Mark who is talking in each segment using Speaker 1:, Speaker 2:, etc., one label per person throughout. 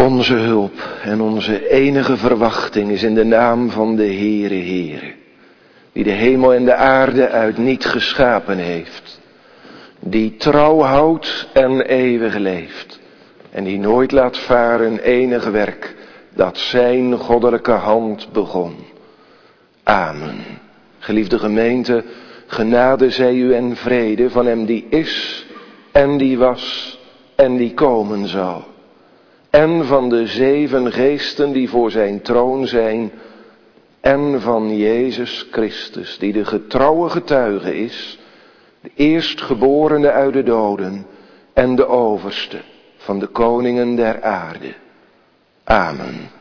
Speaker 1: Onze hulp en onze enige verwachting is in de naam van de Heere, die de hemel en de aarde uit niet geschapen heeft, die trouw houdt en eeuwig leeft en die nooit laat varen enig werk dat zijn goddelijke hand begon. Amen. Geliefde gemeente, genade zij u en vrede van hem die is en die was en die komen zal. En van de 7 geesten die voor zijn troon zijn. En van Jezus Christus, die de getrouwe getuige is. De eerstgeborene uit de doden. En de overste van de koningen der aarde. Amen.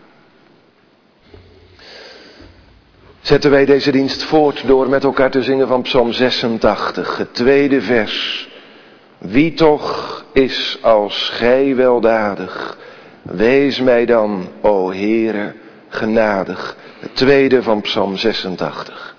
Speaker 1: Zetten wij deze dienst voort door met elkaar te zingen van Psalm 86, het tweede vers. Wie toch is als gij weldadig, wees mij dan, o Heere, genadig. Het tweede van Psalm 86.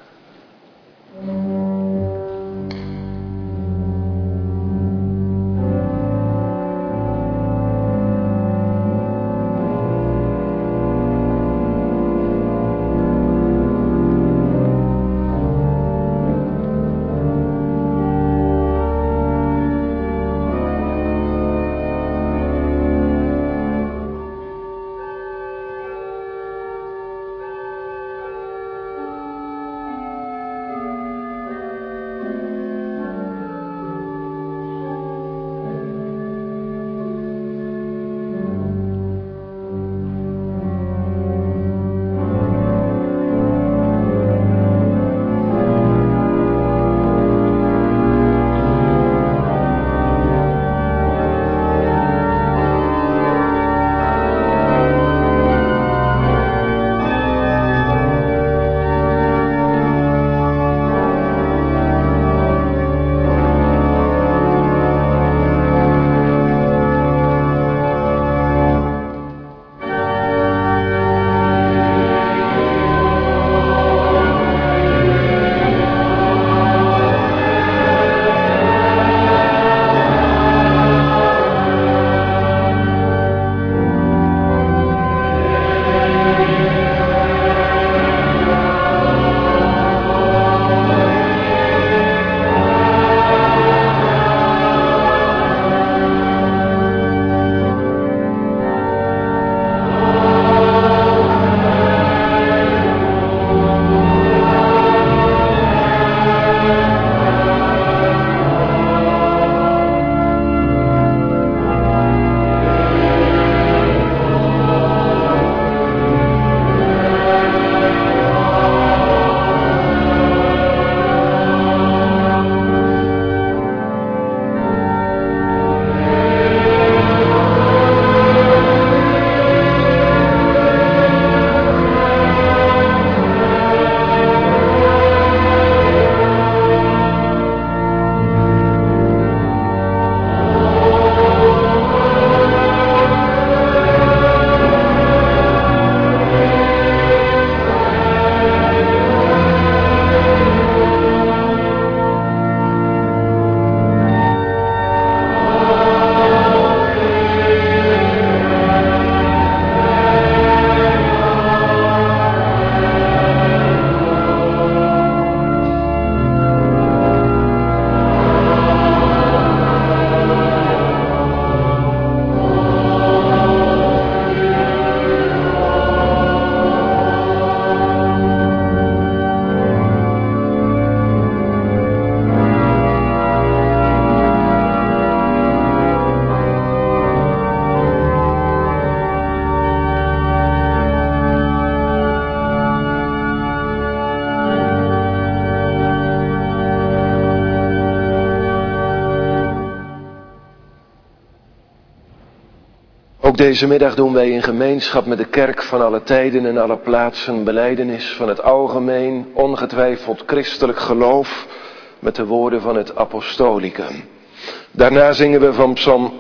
Speaker 1: Ook deze middag doen wij in gemeenschap met de kerk van alle tijden en alle plaatsen belijdenis van het algemeen, ongetwijfeld christelijk geloof met de woorden van het apostolicum. Daarna zingen we van Psalm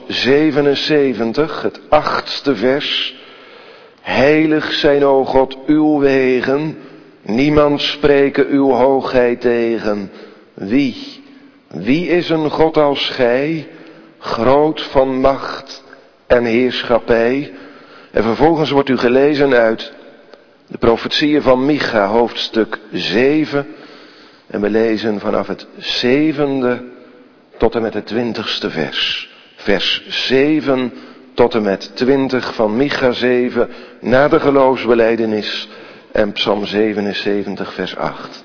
Speaker 1: 77, het 8e vers. Heilig zijn, o God, uw wegen, niemand spreke uw hoogheid tegen. Wie is een God als gij, groot van macht en heerschappij? En vervolgens wordt u gelezen uit de profetieën van Micha, hoofdstuk 7. En we lezen vanaf het 7e tot en met het 20ste vers. Vers 7 tot en met 20 van Micha 7, na de geloofsbelijdenis en Psalm 77 vers 8.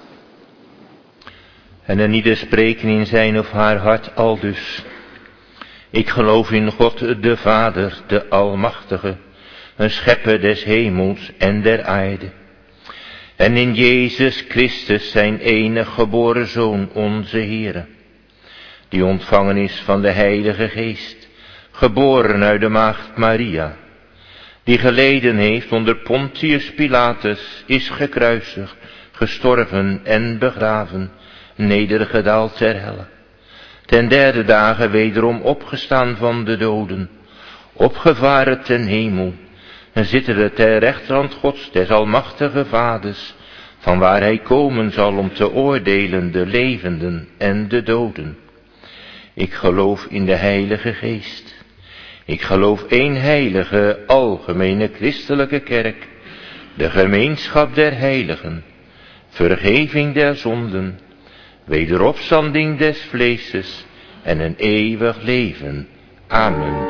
Speaker 2: En een ieder spreken in zijn of haar hart aldus. Ik geloof in God de Vader, de Almachtige, een schepper des hemels en der aarde. En in Jezus Christus zijn enig geboren Zoon, onze Heere, die ontvangen is van de Heilige Geest, geboren uit de maagd Maria, die geleden heeft onder Pontius Pilatus, is gekruisigd, gestorven en begraven, nedergedaald ter helle. Ten derde dagen wederom opgestaan van de doden, opgevaren ten hemel, en zittende ter rechterhand Gods des almachtige Vaders, van waar hij komen zal om te oordelen de levenden en de doden. Ik geloof in de Heilige Geest. Ik geloof één heilige, algemene christelijke kerk, de gemeenschap der heiligen, vergeving der zonden, wederopstanding des vleeses en een eeuwig leven. Amen.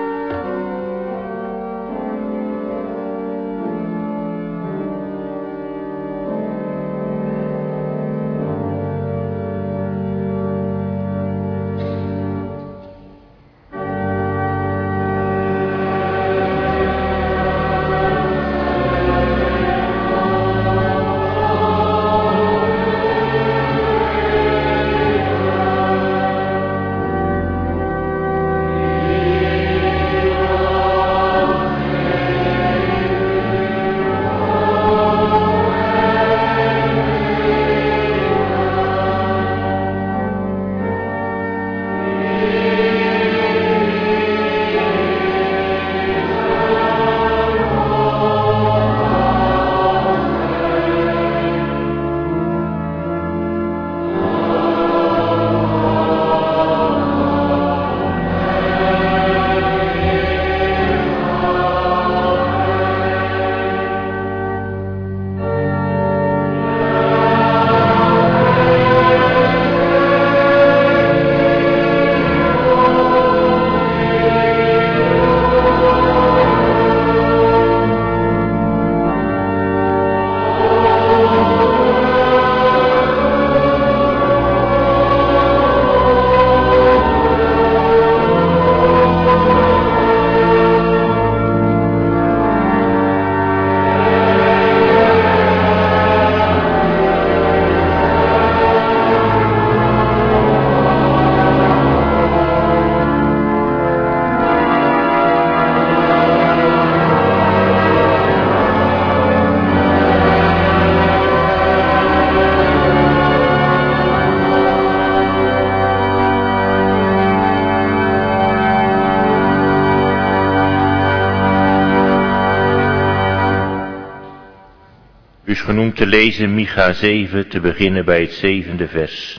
Speaker 2: Dus genoemd te lezen Micha 7, te beginnen bij het 7e vers.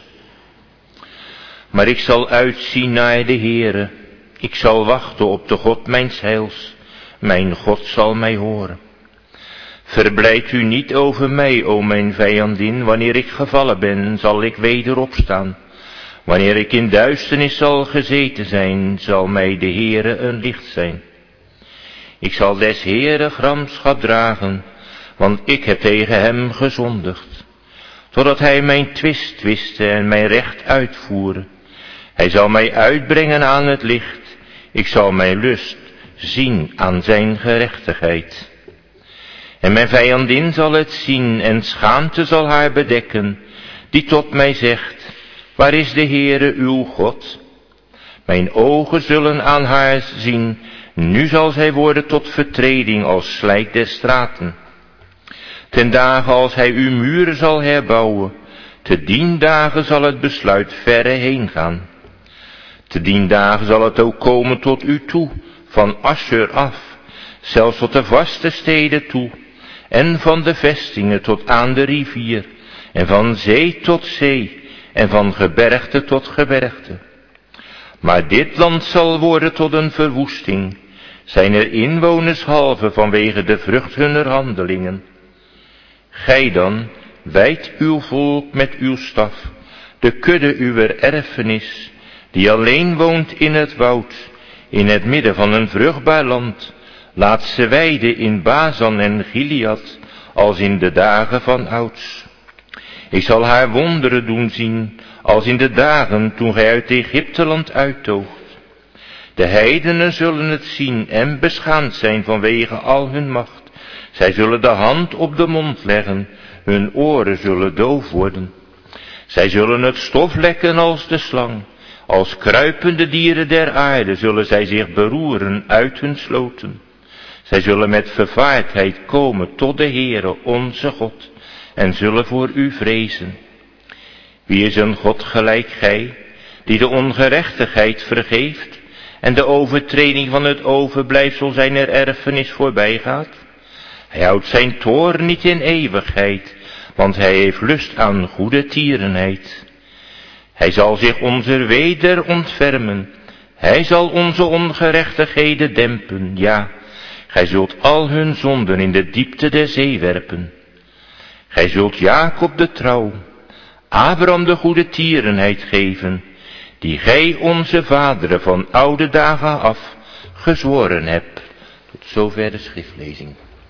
Speaker 2: Maar ik zal uitzien naar de Heere, ik zal wachten op de God mijns heils, mijn God zal mij horen. Verblijd u niet over mij, o mijn vijandin, wanneer ik gevallen ben, zal ik weder opstaan. Wanneer ik in duisternis zal gezeten zijn, zal mij de Heere een licht zijn. Ik zal des Heere gramschap dragen, want ik heb tegen hem gezondigd, totdat hij mijn twist twiste en mijn recht uitvoere. Hij zal mij uitbrengen aan het licht, ik zal mijn lust zien aan zijn gerechtigheid. En mijn vijandin zal het zien en schaamte zal haar bedekken, die tot mij zegt, waar is de Heere uw God? Mijn ogen zullen aan haar zien, nu zal zij worden tot vertreding als slijk der straten. Ten dagen als hij uw muren zal herbouwen, te dien dagen zal het besluit verre heen gaan. Te dien dagen zal het ook komen tot u toe, van Assur af, zelfs tot de vaste steden toe, en van de vestingen tot aan de rivier, en van zee tot zee, en van gebergte tot gebergte. Maar dit land zal worden tot een verwoesting, zijn er inwonershalve vanwege de vrucht hunner handelingen. Gij dan, wijdt uw volk met uw staf, de kudde uwer erfenis, die alleen woont in het woud, in het midden van een vruchtbaar land. Laat ze weiden in Bazan en Gilead, als in de dagen van ouds. Ik zal haar wonderen doen zien, als in de dagen toen gij uit Egypteland uittoogt. De heidenen zullen het zien en beschaamd zijn vanwege al hun macht. Zij zullen de hand op de mond leggen, hun oren zullen doof worden. Zij zullen het stof lekken als de slang, als kruipende dieren der aarde zullen zij zich beroeren uit hun sloten. Zij zullen met vervaardheid komen tot de Heere onze God en zullen voor u vrezen. Wie is een God gelijk gij, die de ongerechtigheid vergeeft en de overtreding van het overblijfsel zijner erfenis voorbijgaat? Hij houdt zijn toorn niet in eeuwigheid, want hij heeft lust aan goede tierenheid. Hij zal zich onze weder ontfermen, hij zal onze ongerechtigheden dempen, ja, gij zult al hun zonden in de diepte der zee werpen. Gij zult Jacob de trouw, Abraham de goede tierenheid geven, die gij onze vaderen van oude dagen af gezworen hebt. Tot zover de schriftlezing.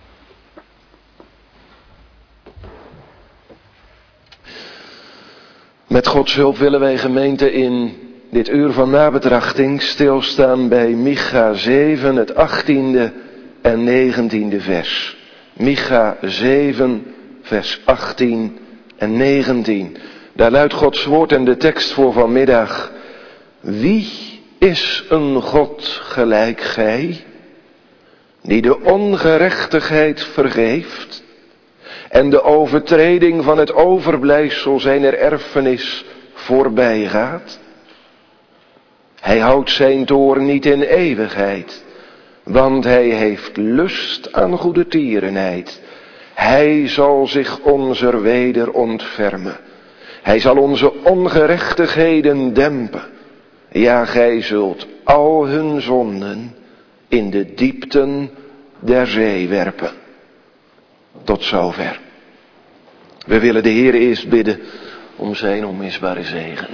Speaker 1: Met Gods hulp willen wij, gemeente, in dit uur van nabetrachting stilstaan bij Micha 7, het 18e en 19e vers. Micha 7, vers 18 en 19. Daar luidt Gods woord en de tekst voor vanmiddag. Wie is een God gelijk gij, die de ongerechtigheid vergeeft en de overtreding van het overblijfsel zijner erfenis voorbijgaat? Hij houdt zijn toorn niet in eeuwigheid, want hij heeft lust aan goede tierenheid. Hij zal zich onzer weder ontfermen. Hij zal onze ongerechtigheden dempen. Ja, gij zult al hun zonden in de diepten der zee werpen. Tot zover. We willen de Heer eerst bidden om zijn onmisbare zegen.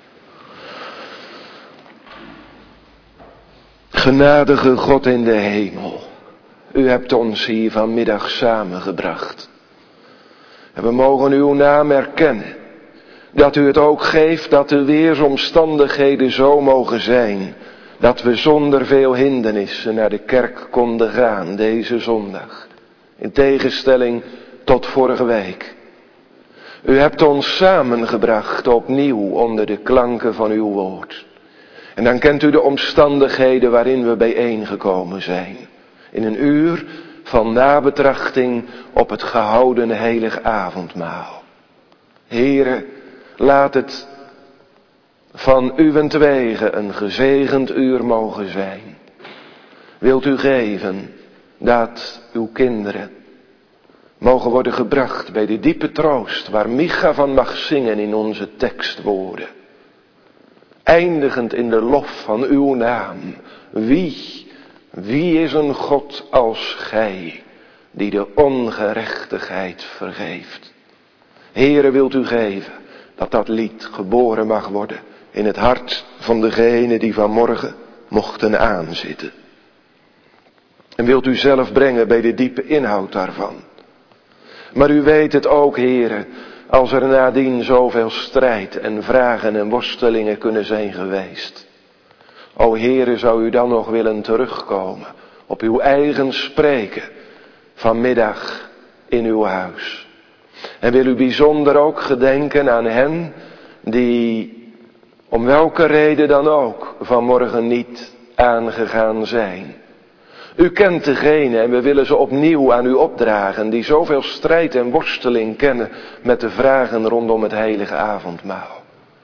Speaker 1: Genadige God in de hemel, u hebt ons hier vanmiddag samengebracht. En we mogen uw naam erkennen. Dat u het ook geeft dat de weersomstandigheden zo mogen zijn, dat we zonder veel hindernissen naar de kerk konden gaan deze zondag. In tegenstelling tot vorige week. U hebt ons samengebracht opnieuw onder de klanken van uw woord. En dan kent u de omstandigheden waarin we bijeengekomen zijn. In een uur van nabetrachting op het gehouden heilig avondmaal. Heere, laat het van uwentwege een gezegend uur mogen zijn. Wilt u geven dat uw kinderen mogen worden gebracht bij de diepe troost waar Micha van mag zingen in onze tekstwoorden. Eindigend in de lof van uw naam. Wie is een God als gij, die de ongerechtigheid vergeeft? Heere, wilt u geven dat dat lied geboren mag worden in het hart van degenen die vanmorgen mochten aanzitten. En wilt u zelf brengen bij de diepe inhoud daarvan. Maar u weet het ook, Heere, als er nadien zoveel strijd en vragen en worstelingen kunnen zijn geweest. O Heere, zou u dan nog willen terugkomen op uw eigen spreken vanmiddag in uw huis. En wil u bijzonder ook gedenken aan hen die om welke reden dan ook vanmorgen niet aangegaan zijn. U kent degene en we willen ze opnieuw aan u opdragen die zoveel strijd en worsteling kennen met de vragen rondom het heilige avondmaal.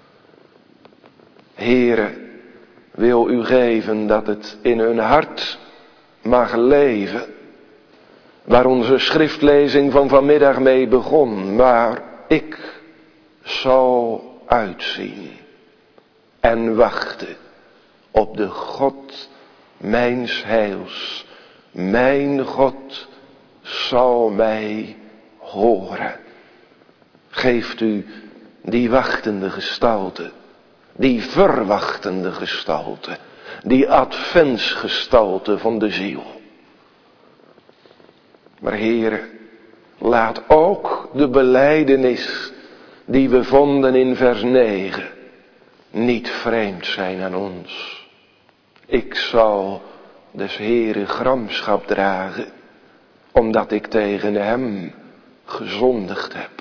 Speaker 1: Heere, wil u geven dat het in hun hart mag leven, waar onze schriftlezing van vanmiddag mee begon, maar ik zal uitzien en wachten op de God mijns heils, mijn God zal mij horen. Geeft u die wachtende gestalte, die verwachtende gestalte, die adventsgestalte van de ziel. Maar Heere, laat ook de belijdenis die we vonden in vers 9 niet vreemd zijn aan ons. Ik zal des Heere gramschap dragen, omdat ik tegen hem gezondigd heb.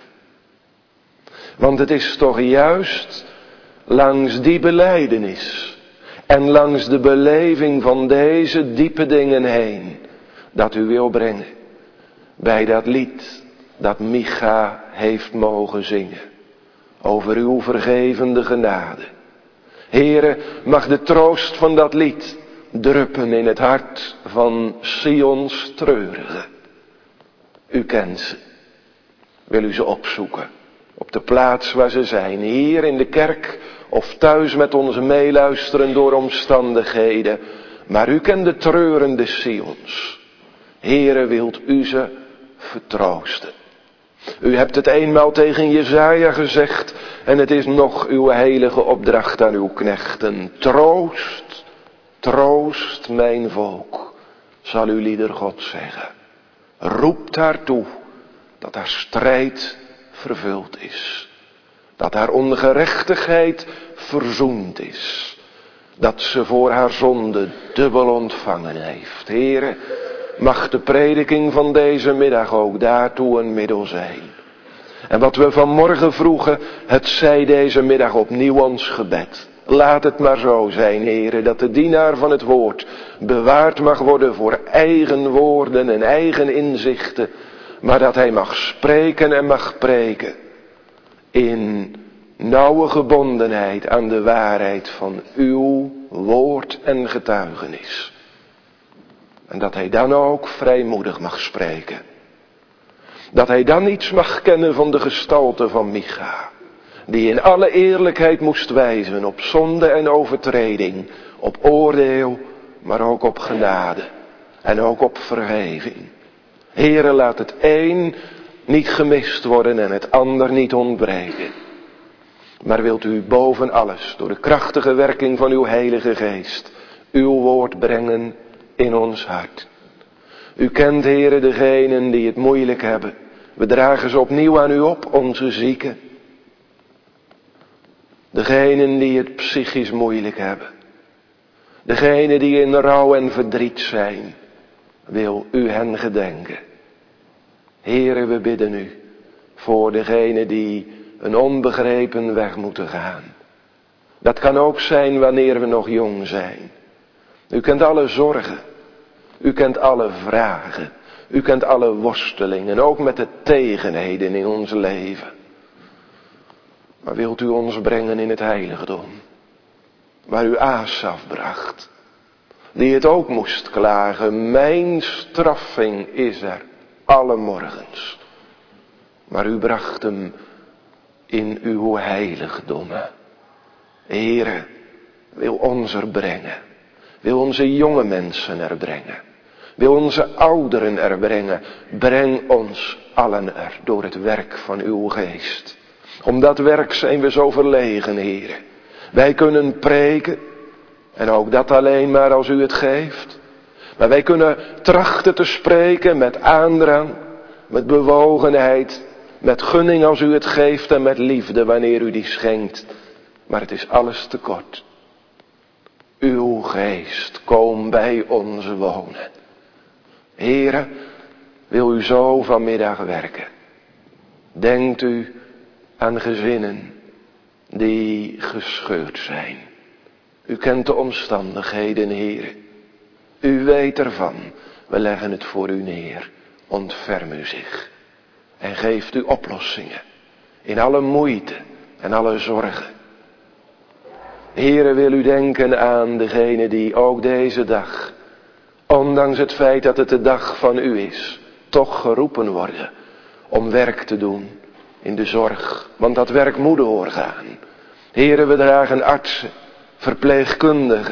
Speaker 1: Want het is toch juist langs die belijdenis en langs de beleving van deze diepe dingen heen dat u wil brengen bij dat lied dat Micha heeft mogen zingen over uw vergevende genade. Heere, mag de troost van dat lied druppen in het hart van Sions treurige. U kent ze. Wil u ze opzoeken op de plaats waar ze zijn, hier in de kerk of thuis met onze meeluisteren door omstandigheden. Maar u kent de treurende Sions. Heere, wilt u ze vertroosten. U hebt het eenmaal tegen Jesaja gezegd en het is nog uw heilige opdracht aan uw knechten. Troost, troost mijn volk, zal uw lieder God zeggen. Roept haar toe dat haar strijd vervuld is. Dat haar ongerechtigheid verzoend is. Dat ze voor haar zonde dubbel ontvangen heeft. Heere, mag de prediking van deze middag ook daartoe een middel zijn. En wat we vanmorgen vroegen, het zij deze middag opnieuw ons gebed. Laat het maar zo zijn, Heere, dat de dienaar van het woord bewaard mag worden voor eigen woorden en eigen inzichten. Maar dat hij mag spreken en mag preken in nauwe gebondenheid aan de waarheid van uw woord en getuigenis. En dat hij dan ook vrijmoedig mag spreken. Dat hij dan iets mag kennen van de gestalte van Micha. Die in alle eerlijkheid moest wijzen op zonde en overtreding. Op oordeel, maar ook op genade. En ook op vergeving. Heere, laat het een niet gemist worden en het ander niet ontbreken. Maar wilt u boven alles, door de krachtige werking van uw Heilige Geest, uw woord brengen in ons hart. U kent, Heere, degenen die het moeilijk hebben. We dragen ze opnieuw aan u op, onze zieken. Degenen die het psychisch moeilijk hebben. Degenen die in rouw en verdriet zijn. Wil u hen gedenken. Heere, we bidden u voor degenen die een onbegrepen weg moeten gaan. Dat kan ook zijn wanneer we nog jong zijn. U kent alle zorgen. U kent alle vragen. U kent alle worstelingen, ook met de tegenheden in ons leven. Maar wilt u ons brengen in het heiligdom, waar u Asaf bracht, die het ook moest klagen, mijn straffing is er alle morgens. Maar u bracht hem in uw heiligdommen. Heere, wil ons er brengen, wil onze jonge mensen er brengen. Wil onze ouderen er brengen. Breng ons allen er door het werk van uw geest. Om dat werk zijn we zo verlegen, Heere. Wij kunnen preken. En ook dat alleen maar als u het geeft. Maar wij kunnen trachten te spreken met aandrang. Met bewogenheid. Met gunning als u het geeft en met liefde wanneer u die schenkt. Maar het is alles te kort. Uw geest, kom bij ons wonen. Heere, wil u zo vanmiddag werken. Denkt u aan gezinnen die gescheurd zijn. U kent de omstandigheden, Heere. U weet ervan. We leggen het voor u neer. Ontferm u zich. En geeft u oplossingen. In alle moeite en alle zorgen. Heere, wil u denken aan degene die ook deze dag, ondanks het feit dat het de dag van u is, toch geroepen worden om werk te doen in de zorg. Want dat werk moet doorgaan. Heere, we dragen artsen, verpleegkundigen,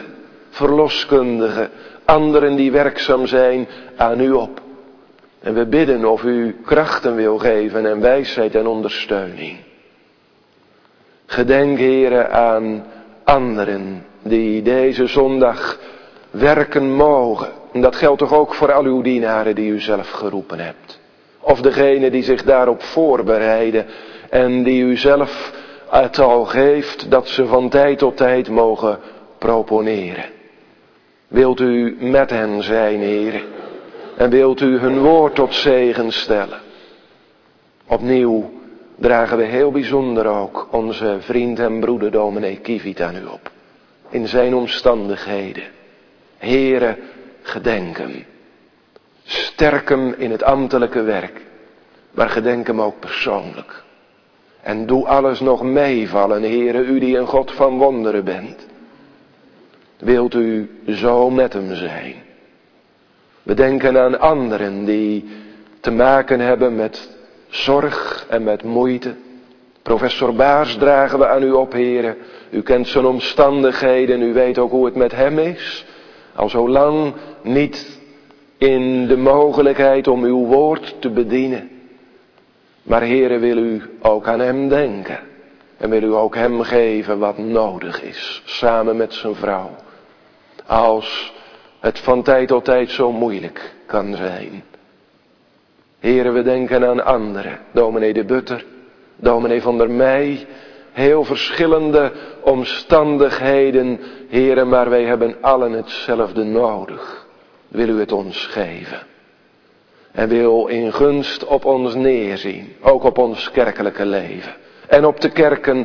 Speaker 1: verloskundigen, anderen die werkzaam zijn aan u op. En we bidden of u krachten wil geven en wijsheid en ondersteuning. Gedenk, Heere, aan anderen die deze zondag werken mogen. En dat geldt toch ook voor al uw dienaren die u zelf geroepen hebt. Of degene die zich daarop voorbereiden en die u zelf het al geeft dat ze van tijd tot tijd mogen proponeren. Wilt u met hen zijn, Heere, en wilt u hun woord tot zegen stellen. Opnieuw dragen we heel bijzonder ook onze vriend en broeder dominee Kieviet aan u op. In zijn omstandigheden. Heere, gedenk hem. Sterk hem in het ambtelijke werk. Maar gedenk hem ook persoonlijk. En doe alles nog meevallen, Heere, u die een God van wonderen bent. Wilt u zo met hem zijn? We denken aan anderen die te maken hebben met zorg en met moeite. Professor Baars dragen we aan u op, Heere. U kent zijn omstandigheden, u weet ook hoe het met hem is. Al zo lang niet in de mogelijkheid om uw woord te bedienen. Maar Heere, wil u ook aan hem denken. En wil u ook hem geven wat nodig is, samen met zijn vrouw. Als het van tijd tot tijd zo moeilijk kan zijn. Heere, we denken aan anderen. Dominee de Butter, dominee van der Meij. Heel verschillende omstandigheden, Heere, maar wij hebben allen hetzelfde nodig. Wil u het ons geven? En wil in gunst op ons neerzien, ook op ons kerkelijke leven. En op de kerken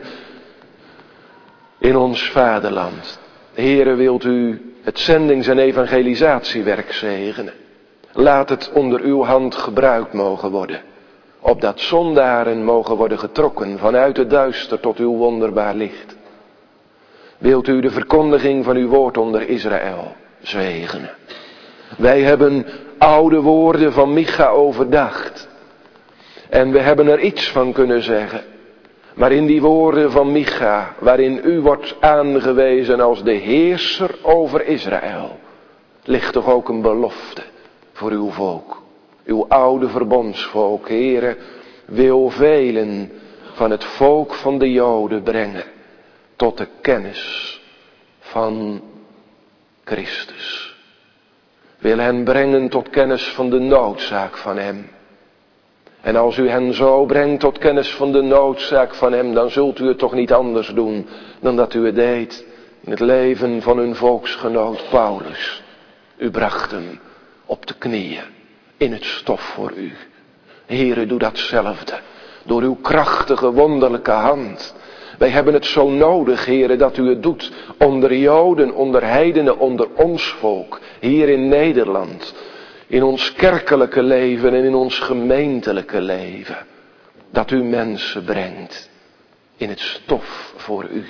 Speaker 1: in ons vaderland. Heere, wilt u het zendings- en evangelisatiewerk zegenen. Laat het onder uw hand gebruikt mogen worden. Opdat zondaren mogen worden getrokken vanuit het duister tot uw wonderbaar licht. Wilt u de verkondiging van uw woord onder Israël zegenen. Wij hebben oude woorden van Micha overdacht. En we hebben er iets van kunnen zeggen. Maar in die woorden van Micha, waarin u wordt aangewezen als de heerser over Israël, ligt toch ook een belofte voor uw volk. Uw oude verbondsvolk, Heere, wil velen van het volk van de Joden brengen tot de kennis van Christus. Wil hen brengen tot kennis van de noodzaak van hem. En als u hen zo brengt tot kennis van de noodzaak van hem, dan zult u het toch niet anders doen dan dat u het deed in het leven van hun volksgenoot Paulus. U bracht hem op de knieën in het stof voor u. Heere, doe datzelfde door uw krachtige wonderlijke hand. Wij hebben het zo nodig, Heere, dat u het doet onder Joden, onder heidenen, onder ons volk, hier in Nederland. In ons kerkelijke leven en in ons gemeentelijke leven. Dat u mensen brengt in het stof voor u.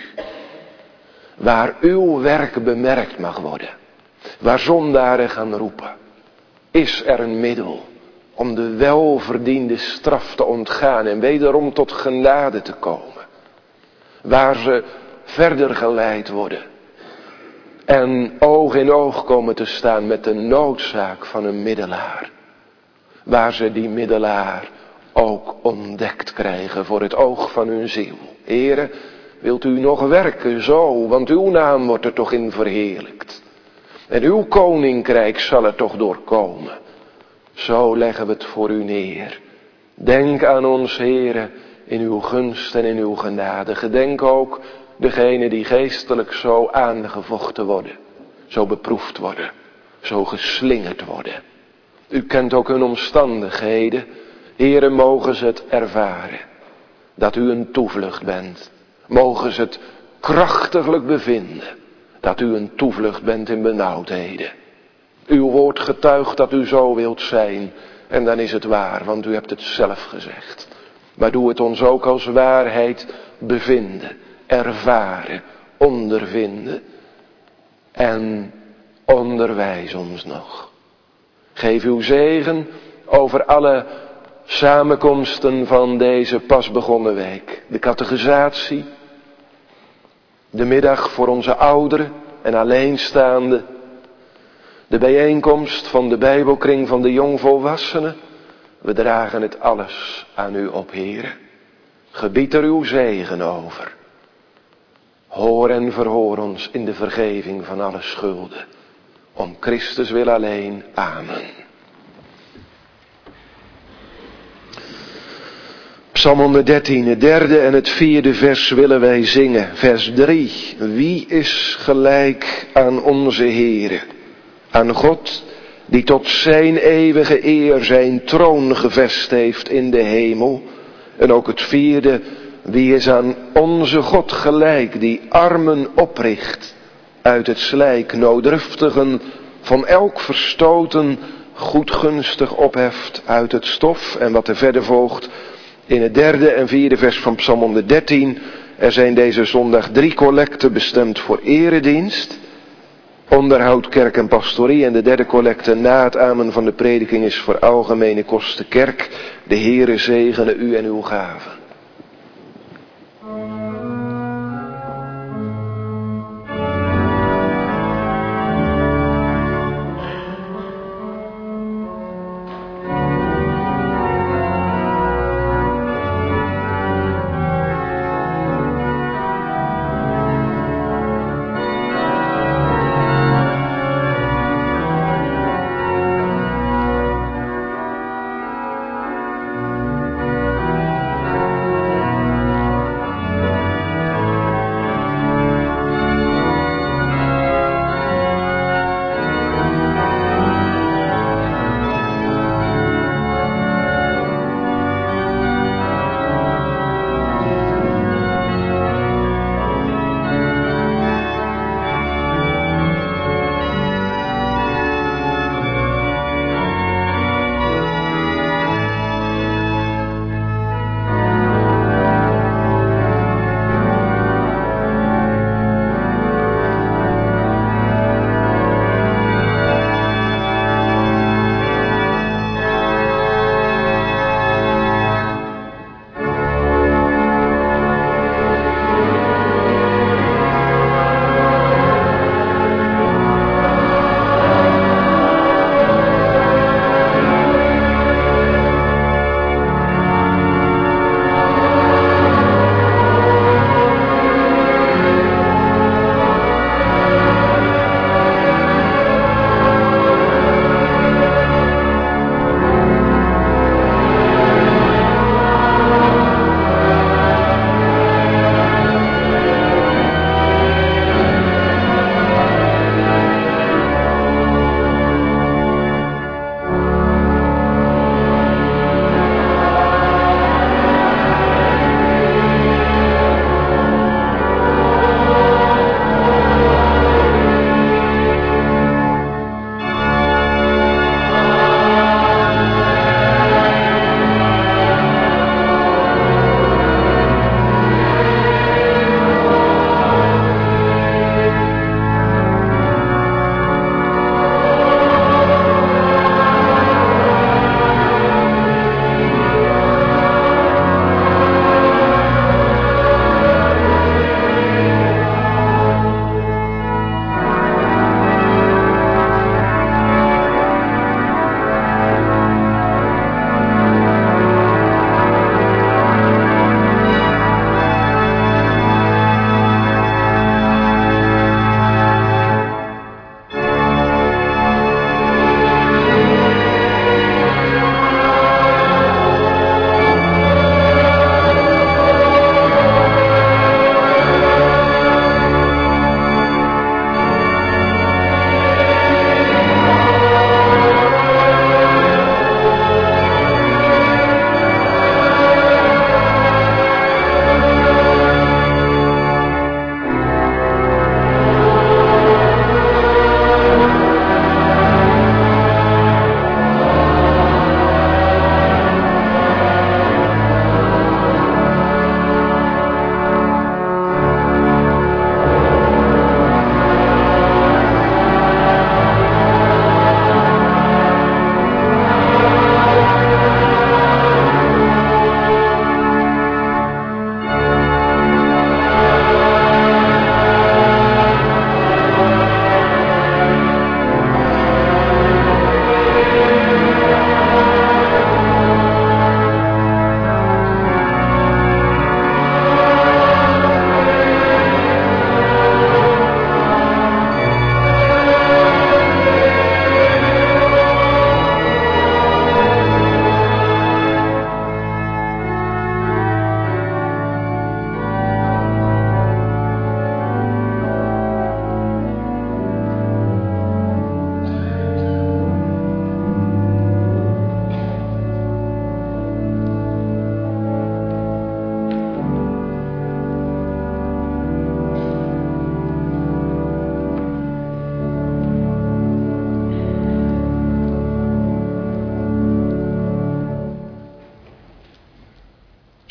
Speaker 1: Waar uw werk bemerkt mag worden. Waar zondaren gaan roepen. Is er een middel om de welverdiende straf te ontgaan en wederom tot genade te komen. Waar ze verder geleid worden. En oog in oog komen te staan met de noodzaak van een middelaar. Waar ze die middelaar ook ontdekt krijgen voor het oog van hun ziel. Heere, wilt u nog werken zo, want uw naam wordt er toch in verheerlijkt. En uw koninkrijk zal er toch doorkomen. Zo leggen we het voor u neer. Denk aan ons, Heere, in uw gunst en in uw genade. Gedenk ook degenen die geestelijk zo aangevochten worden. Zo beproefd worden. Zo geslingerd worden. U kent ook hun omstandigheden. Heere, mogen ze het ervaren. Dat u een toevlucht bent. Mogen ze het krachtiglijk bevinden. Dat u een toevlucht bent in benauwdheden. Uw woord getuigt dat u zo wilt zijn. En dan is het waar, want u hebt het zelf gezegd. Maar doe het ons ook als waarheid bevinden. Ervaren, ondervinden. En onderwijs ons nog. Geef uw zegen over alle samenkomsten van deze pas begonnen week. De catechisatie. De middag voor onze ouderen. en alleenstaande. De bijeenkomst van de Bijbelkring van de jongvolwassenen. We dragen het alles aan u op, Heere. Gebied er uw zegen over. Hoor en verhoor ons in de vergeving van alle schulden. Om Christus wil alleen. Amen. Psalm 113, het derde en het vierde vers willen wij zingen. Vers 3. Wie is gelijk aan onze Heere? Aan God die tot zijn eeuwige eer zijn troon gevest heeft in de hemel. En ook het vierde. Wie is aan onze God gelijk die armen opricht uit het slijk, nooddruftigen van elk verstoten goedgunstig opheft uit het stof. En wat er verder volgt in het derde en vierde vers van Psalm 113. Er zijn deze zondag 3 collecten bestemd voor eredienst, onderhoud, kerk en pastorie. En de derde collecte na het amen van de prediking is voor algemene kosten kerk. De Heere zegene u en uw gaven.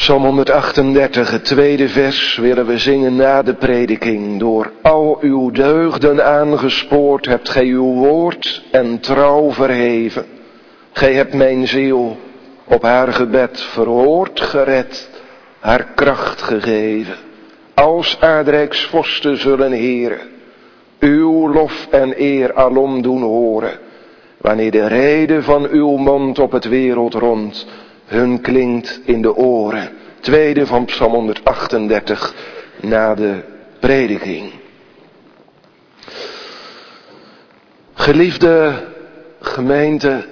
Speaker 1: Psalm 138, het tweede vers, willen we zingen na de prediking. Door al uw deugden aangespoord hebt gij uw woord en trouw verheven. Gij hebt mijn ziel op haar gebed verhoord, gered, haar kracht gegeven. Als aardrijksvorsten zullen heren uw lof en eer alom doen horen, wanneer de rede van uw mond op het wereldrond hun klinkt in de oren. Tweede van Psalm 138 na de prediking. Geliefde gemeente,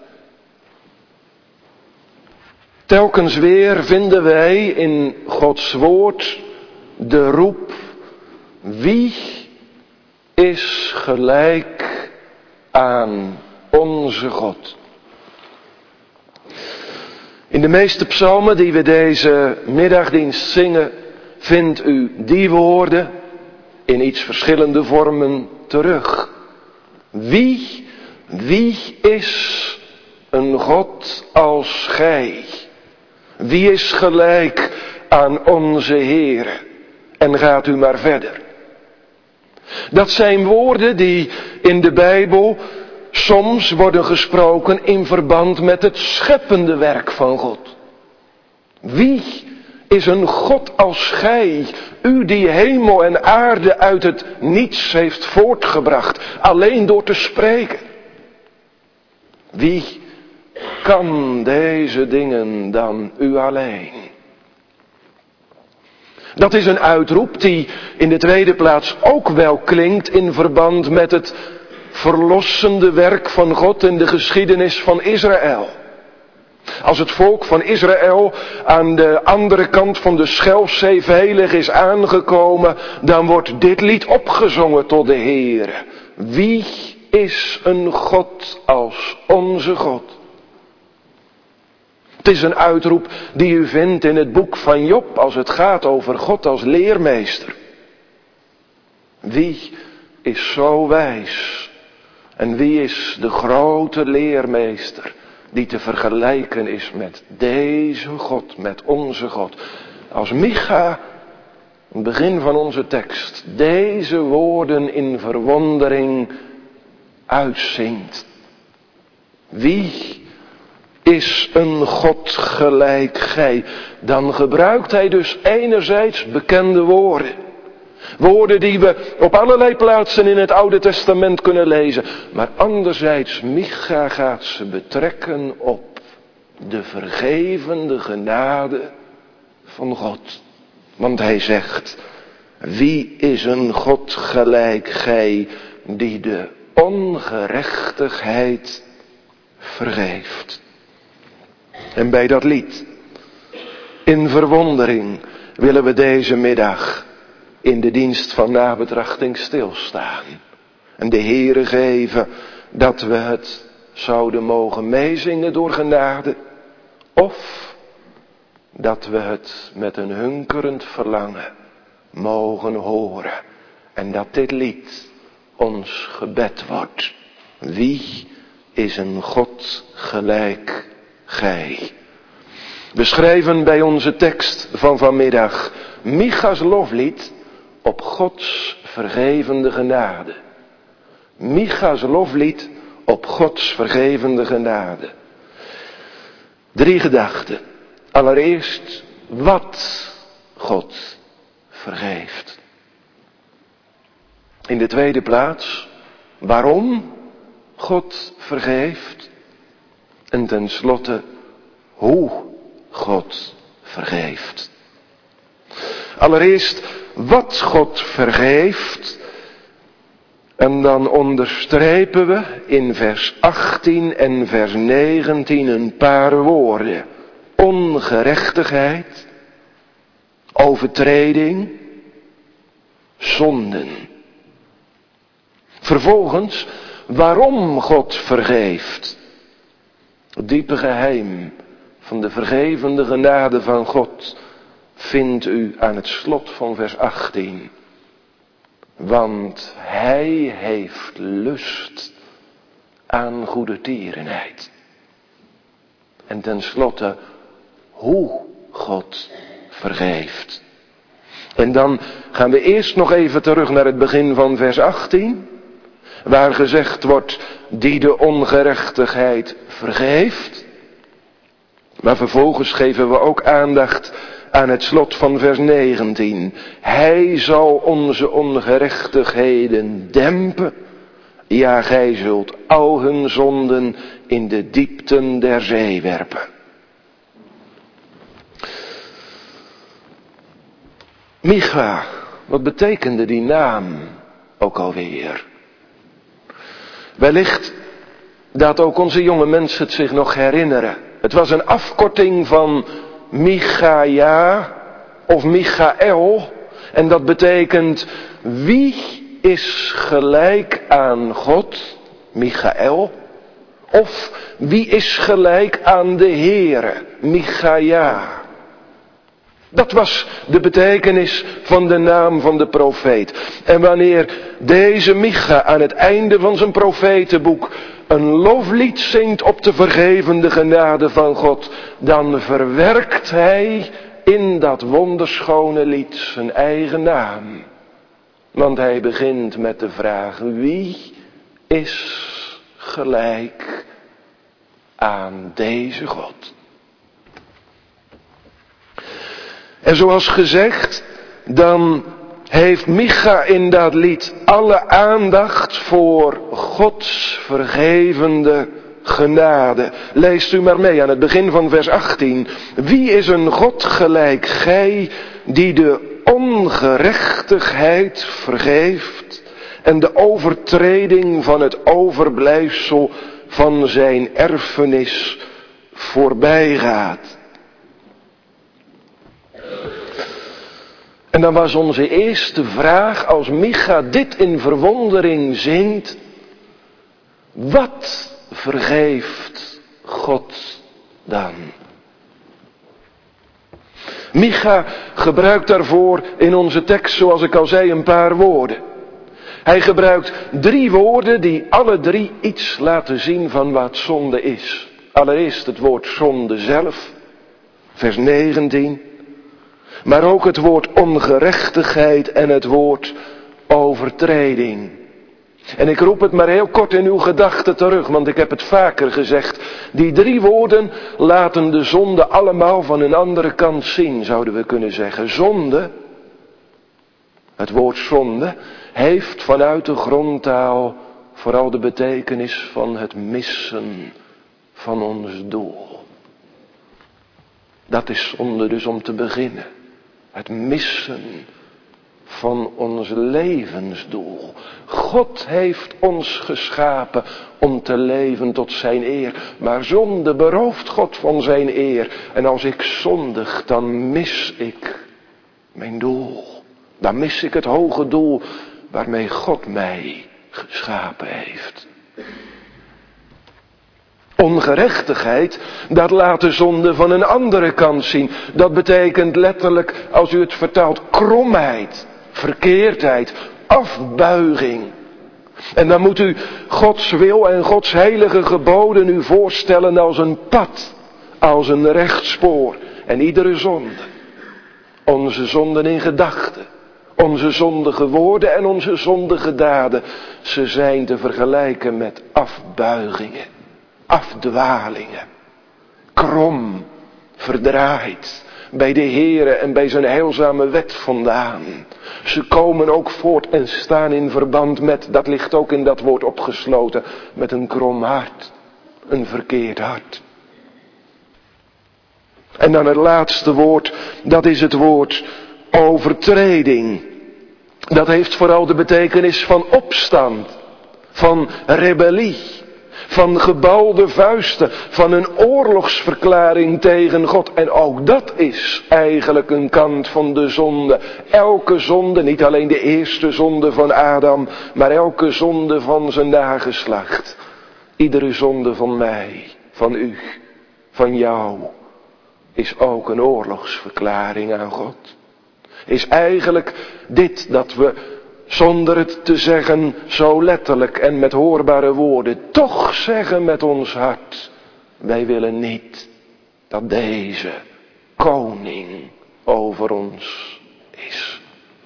Speaker 1: telkens weer vinden wij in Gods woord de roep: wie is gelijk aan onze God? In de meeste psalmen die we deze middagdienst zingen, vindt u die woorden in iets verschillende vormen terug. Wie is een God als gij? Wie is gelijk aan onze Heere? En gaat u maar verder. Dat zijn woorden die in de Bijbel soms worden gesproken in verband met het scheppende werk van God. Wie is een God als gij, u die hemel en aarde uit het niets heeft voortgebracht, alleen door te spreken? Wie kan deze dingen dan u alleen? Dat is een uitroep die in de tweede plaats ook wel klinkt in verband met het verlossende werk van God in de geschiedenis van Israël. Als het volk van Israël aan de andere kant van de Schelfzee veilig is aangekomen, dan wordt dit lied opgezongen tot de Heere. Wie is een God als onze God? Het is een uitroep die u vindt in het boek van Job als het gaat over God als leermeester. Wie is zo wijs? En wie is de grote leermeester die te vergelijken is met deze God, met onze God? Als Micha, het begin van onze tekst, deze woorden in verwondering uitzingt. Wie is een God gelijk gij? Dan gebruikt hij dus enerzijds bekende woorden. Woorden die we op allerlei plaatsen in het Oude Testament kunnen lezen. Maar anderzijds, Micha gaat ze betrekken op de vergevende genade van God. Want hij zegt: wie is een God gelijk gij, die de ongerechtigheid vergeeft? En bij dat lied, in verwondering, willen we deze middag in de dienst van nabetrachting stilstaan. En de Heere geven dat we het zouden mogen meezingen door genade. Of dat we het met een hunkerend verlangen mogen horen. En dat dit lied ons gebed wordt. Wie is een God gelijk gij? We schrijven bij onze tekst van vanmiddag Micha's loflied op Gods vergevende genade. Micha's loflied op Gods vergevende genade. 3 gedachten. Allereerst, wat God vergeeft. In de tweede plaats, waarom God vergeeft. En tenslotte, hoe God vergeeft. Allereerst wat God vergeeft. En dan onderstrepen we in vers 18 en vers 19 een paar woorden. Ongerechtigheid, overtreding, zonden. Vervolgens waarom God vergeeft. Het diepe geheim van de vergevende genade van God vindt u aan het slot van vers 18. Want hij heeft lust aan goedertierenheid. En tenslotte hoe God vergeeft. En dan gaan we eerst nog even terug naar het begin van vers 18. Waar gezegd wordt, die de ongerechtigheid vergeeft. Maar vervolgens geven we ook aandacht aan het slot van vers 19. Hij zal onze ongerechtigheden dempen. Ja, gij zult al hun zonden in de diepten der zee werpen. Micha, wat betekende die naam ook alweer? Wellicht dat ook onze jonge mensen het zich nog herinneren. Het was een afkorting van Michaja of Michael. En dat betekent, wie is gelijk aan God? Michael. Of wie is gelijk aan de Heere? Michaja. Dat was de betekenis van de naam van de profeet. En wanneer deze Micha aan het einde van zijn profetenboek een loflied zingt op de vergevende genade van God, dan verwerkt hij in dat wonderschone lied zijn eigen naam. Want hij begint met de vraag, wie is gelijk aan deze God? En zoals gezegd, dan heeft Micha in dat lied alle aandacht voor Gods vergevende genade. Leest u maar mee aan het begin van vers 18. Wie is een God gelijk gij, die de ongerechtigheid vergeeft en de overtreding van het overblijfsel van zijn erfenis voorbijgaat? En dan was onze eerste vraag, als Micha dit in verwondering zingt, wat vergeeft God dan? Micha gebruikt daarvoor in onze tekst, zoals ik al zei, een paar woorden. Hij gebruikt 3 woorden die alle 3 iets laten zien van wat zonde is. Allereerst het woord zonde zelf, vers 19. Maar ook het woord ongerechtigheid en het woord overtreding. En ik roep het maar heel kort in uw gedachten terug, want ik heb het vaker gezegd. Die 3 woorden laten de zonde allemaal van een andere kant zien, zouden we kunnen zeggen. Zonde, het woord zonde, heeft vanuit de grondtaal vooral de betekenis van het missen van ons doel. Dat is zonde dus om te beginnen. Het missen van ons levensdoel. God heeft ons geschapen om te leven tot zijn eer. Maar zonde berooft God van zijn eer. En als ik zondig, dan mis ik mijn doel. Dan mis ik het hoge doel waarmee God mij geschapen heeft. Ongerechtigheid, dat laat de zonde van een andere kant zien. Dat betekent letterlijk, als u het vertaalt, kromheid, verkeerdheid, afbuiging. En dan moet u Gods wil en Gods heilige geboden u voorstellen als een pad, als een rechtspoor. En iedere zonde, onze zonden in gedachten, onze zondige woorden en onze zondige daden, ze zijn te vergelijken met afbuigingen. Afdwalingen, krom, verdraaid, bij de Heere en bij zijn heilzame wet vandaan. Ze komen ook voort en staan in verband met, dat ligt ook in dat woord opgesloten, met een krom hart, een verkeerd hart. En dan het laatste woord, dat is het woord overtreding. Dat heeft vooral de betekenis van opstand, van rebellie. Van gebalde vuisten, van een oorlogsverklaring tegen God. En ook dat is eigenlijk een kant van de zonde. Elke zonde, niet alleen de eerste zonde van Adam, maar elke zonde van zijn nageslacht. Iedere zonde van mij, van u, van jou, is ook een oorlogsverklaring aan God. Is eigenlijk dit dat we, zonder het te zeggen zo letterlijk en met hoorbare woorden, toch zeggen met ons hart, wij willen niet dat deze koning over ons is.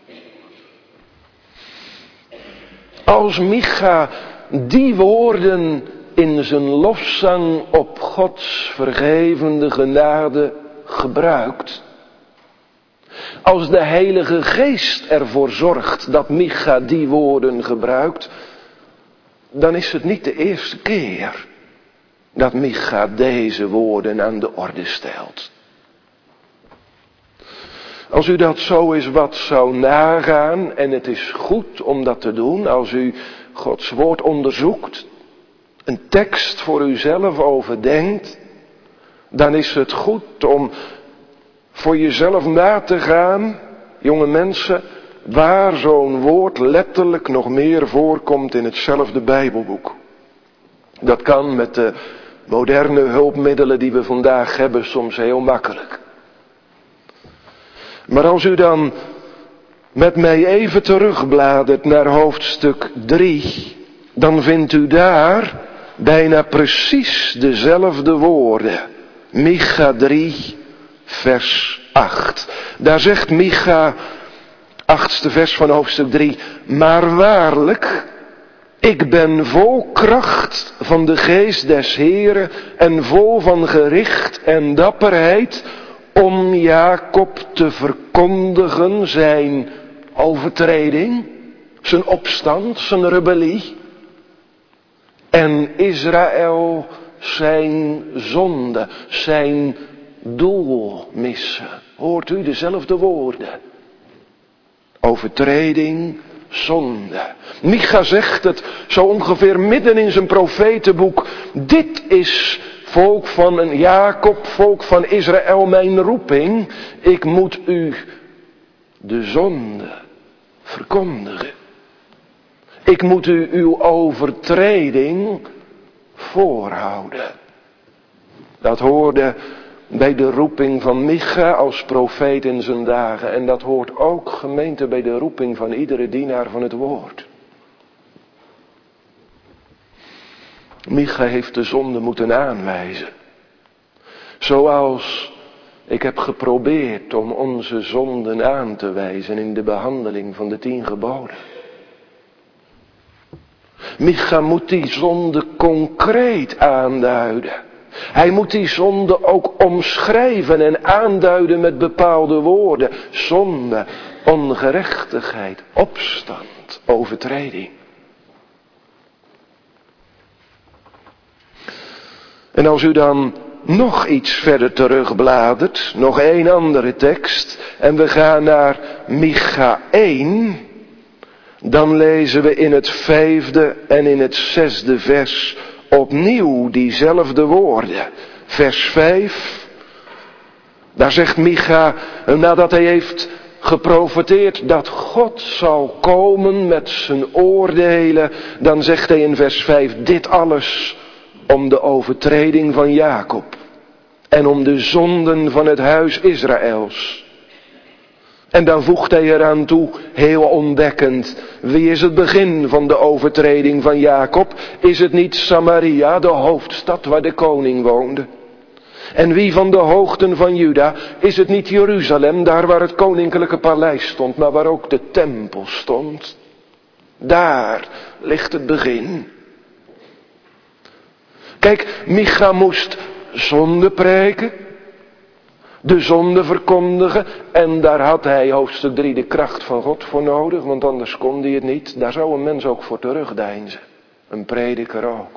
Speaker 1: Als Micha die woorden in zijn lofzang op Gods vergevende genade gebruikt, als de Heilige Geest ervoor zorgt dat Micha die woorden gebruikt, dan is het niet de eerste keer dat Micha deze woorden aan de orde stelt. Als u dat zo eens wat zou nagaan, en het is goed om dat te doen, als u Gods woord onderzoekt, een tekst voor uzelf overdenkt, dan is het goed om voor jezelf na te gaan, jonge mensen, waar zo'n woord letterlijk nog meer voorkomt in hetzelfde Bijbelboek. Dat kan met de moderne hulpmiddelen die we vandaag hebben soms heel makkelijk. Maar als u dan met mij even terugbladert naar hoofdstuk 3, dan vindt u daar bijna precies dezelfde woorden. Micha 3, vers 8. Daar zegt Micha, 8e vers van hoofdstuk 3, maar waarlijk, ik ben vol kracht van de geest des Heren en vol van gericht en dapperheid om Jacob te verkondigen zijn overtreding, zijn opstand, zijn rebellie, en Israël zijn zonde, zijn doel missen. Hoort u dezelfde woorden? Overtreding, zonde. Micha zegt het zo ongeveer midden in zijn profetenboek. Dit is volk van Jacob, volk van Israël, mijn roeping. Ik moet u de zonde verkondigen. Ik moet u uw overtreding voorhouden. Dat hoorde bij de roeping van Micha als profeet in zijn dagen. En dat hoort ook, gemeente, bij de roeping van iedere dienaar van het woord. Micha heeft de zonde moeten aanwijzen. Zoals ik heb geprobeerd om onze zonden aan te wijzen in de behandeling van de 10 geboden. Micha moet die zonde concreet aanduiden. Hij moet die zonde ook omschrijven en aanduiden met bepaalde woorden. Zonde, ongerechtigheid, opstand, overtreding. En als u dan nog iets verder terugbladert, nog één andere tekst, en we gaan naar Micha 1, dan lezen we in het 5e en in het 6e vers opnieuw diezelfde woorden. Vers 5, daar zegt Micha, nadat hij heeft geprofeteerd dat God zal komen met zijn oordelen, dan zegt hij in vers 5, dit alles om de overtreding van Jacob en om de zonden van het huis Israëls. En dan voegt hij eraan toe, heel ontdekkend, wie is het begin van de overtreding van Jacob? Is het niet Samaria, de hoofdstad waar de koning woonde? En wie van de hoogten van Juda, is het niet Jeruzalem, daar waar het koninklijke paleis stond, maar waar ook de tempel stond? Daar ligt het begin. Kijk, Micha moest zonde preken, de zonde verkondigen, en daar had hij hoofdstuk 3 de kracht van God voor nodig, want anders kon hij het niet. Daar zou een mens ook voor terugdeinzen, een prediker ook.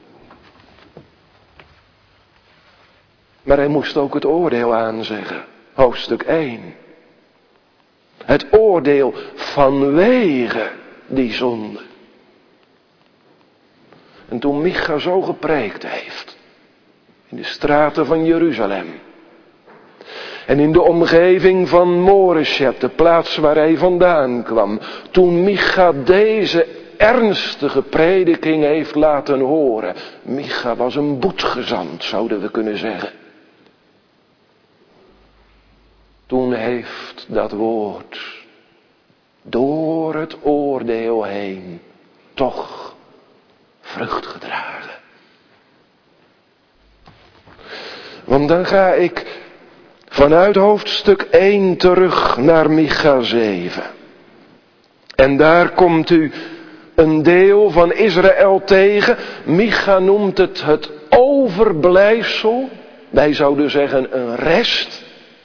Speaker 1: Maar hij moest ook het oordeel aanzeggen, hoofdstuk 1. Het oordeel vanwege die zonde. En toen Micha zo gepreekt heeft, in de straten van Jeruzalem, en in de omgeving van Moreshet, de plaats waar hij vandaan kwam, toen Micha deze ernstige prediking heeft laten horen. Micha was een boetgezant, zouden we kunnen zeggen. Toen heeft dat woord door het oordeel heen toch vrucht gedragen. Want dan ga ik vanuit hoofdstuk 1 terug naar Micha 7. En daar komt u een deel van Israël tegen. Micha noemt het overblijfsel. Wij zouden zeggen een rest.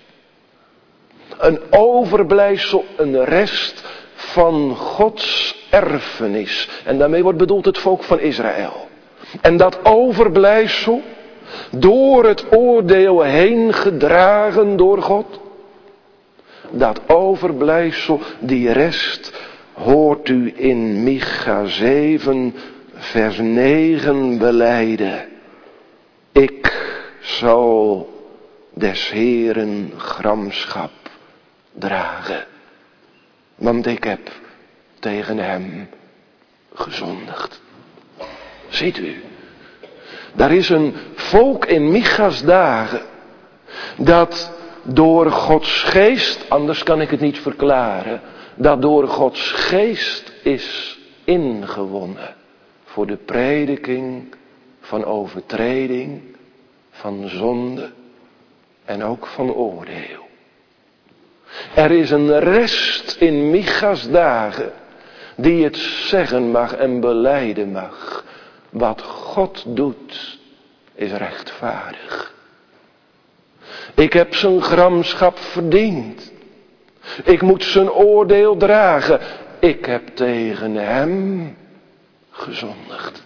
Speaker 1: Een overblijfsel, een rest van Gods erfenis. En daarmee wordt bedoeld het volk van Israël. En dat overblijfsel, door het oordeel heen gedragen door God. Dat overblijfsel, die rest, hoort u in Micha 7 vers 9 belijden. Ik zal des Heeren gramschap dragen. Want ik heb tegen hem gezondigd. Ziet u, daar is een volk in Micha's dagen dat door Gods geest, anders kan ik het niet verklaren, dat door Gods geest is ingewonnen voor de prediking van overtreding, van zonde en ook van oordeel. Er is een rest in Micha's dagen die het zeggen mag en belijden mag. Wat God doet is rechtvaardig. Ik heb zijn gramschap verdiend. Ik moet zijn oordeel dragen. Ik heb tegen hem gezondigd.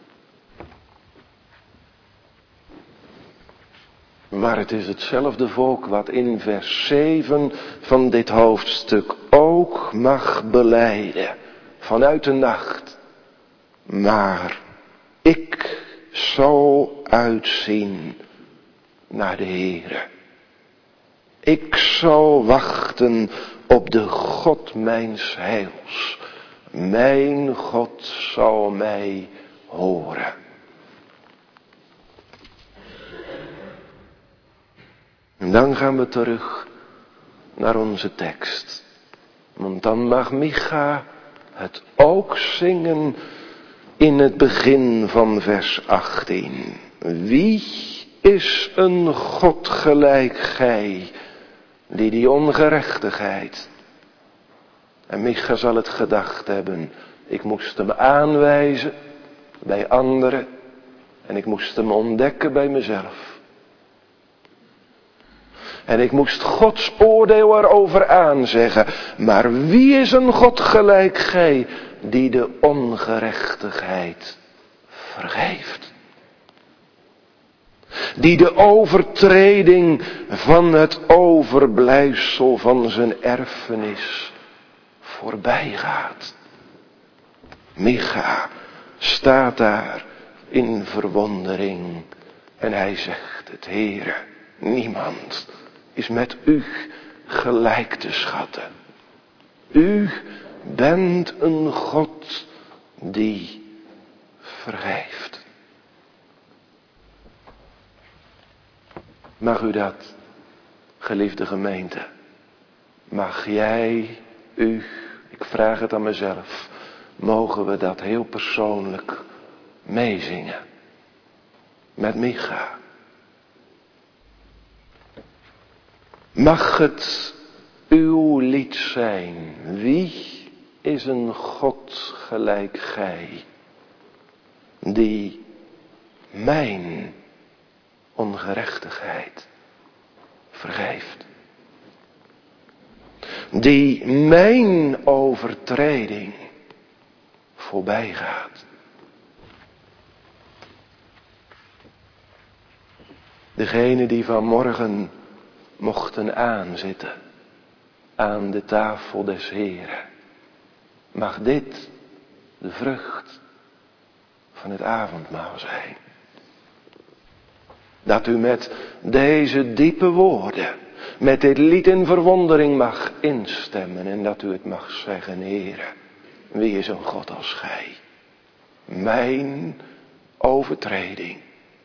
Speaker 1: Maar het is hetzelfde volk wat in vers 7 van dit hoofdstuk ook mag belijden. Vanuit de nacht. Maar ik zal uitzien naar de Heere. Ik zal wachten op de God mijns heils. Mijn God zal mij horen. En dan gaan we terug naar onze tekst. Want dan mag Micha het ook zingen in het begin van vers 18. Wie is een God gelijk gij, die ongerechtigheid. En Micha zal het gedacht hebben. Ik moest hem aanwijzen bij anderen. En ik moest hem ontdekken bij mezelf. En ik moest Gods oordeel erover aanzeggen. Maar wie is een God gelijk gij, die de ongerechtigheid vergeeft? Die de overtreding van het overblijfsel van zijn erfenis voorbij gaat. Micha staat daar in verwondering en hij zegt het: Heere, niemand is met u gelijk te schatten. U bent een God die vergeeft. Mag u dat, geliefde gemeente? Mag jij, u, ik vraag het aan mezelf, mogen we dat heel persoonlijk meezingen? Met Micha. Mag het uw lied zijn? Wie is een God gelijk gij, die mijn ongerechtigheid vergeeft? Die mijn overtreding voorbij gaat. Degene die vanmorgen mochten aanzitten aan de tafel des Heren, mag dit de vrucht van het avondmaal zijn. Dat u met deze diepe woorden, met dit lied in verwondering mag instemmen en dat u het mag zeggen: Heere, wie is een God als gij? Mijn overtreding,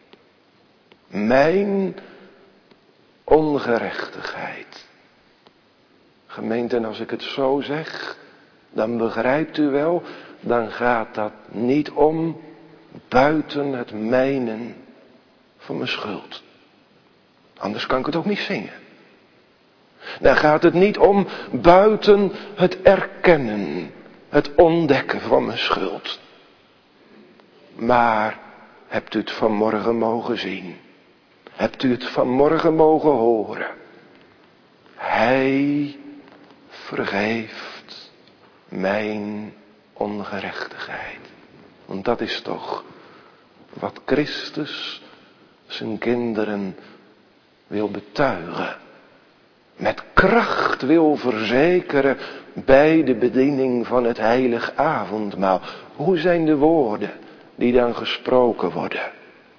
Speaker 1: mijn ongerechtigheid. Gemeente, en als ik het zo zeg, dan begrijpt u wel, dan gaat dat niet om buiten het mijnen van mijn schuld. Anders kan ik het ook niet zingen. Dan gaat het niet om buiten het erkennen, het ontdekken van mijn schuld. Maar hebt u het vanmorgen mogen zien? Hebt u het vanmorgen mogen horen? Hij vergeeft mijn ongerechtigheid. Want dat is toch wat Christus zijn kinderen wil betuigen. Met kracht wil verzekeren bij de bediening van het heilig avondmaal. Hoe zijn de woorden die dan gesproken worden?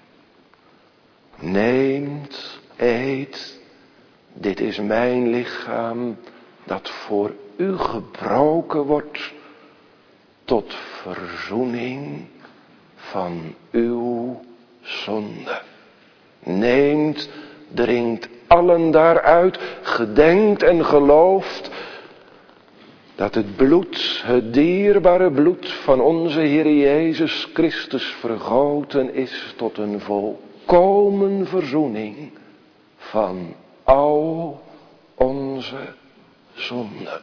Speaker 1: Neemt, eet, dit is mijn lichaam dat voor u gebroken wordt tot verzoening van uw zonde. Neemt, drinkt allen daaruit, gedenkt en gelooft dat het bloed, het dierbare bloed van onze Heer Jezus Christus vergoten is tot een volkomen verzoening van al onze zonden.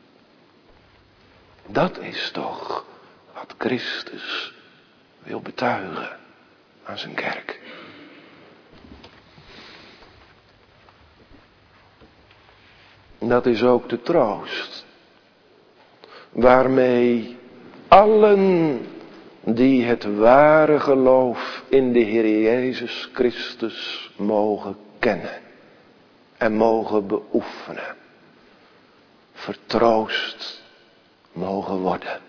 Speaker 1: Dat is toch wat Christus wil betuigen aan zijn kerk. Dat is ook de troost waarmee allen die het ware geloof in de Heer Jezus Christus mogen kennen en mogen beoefenen, vertroost mogen worden.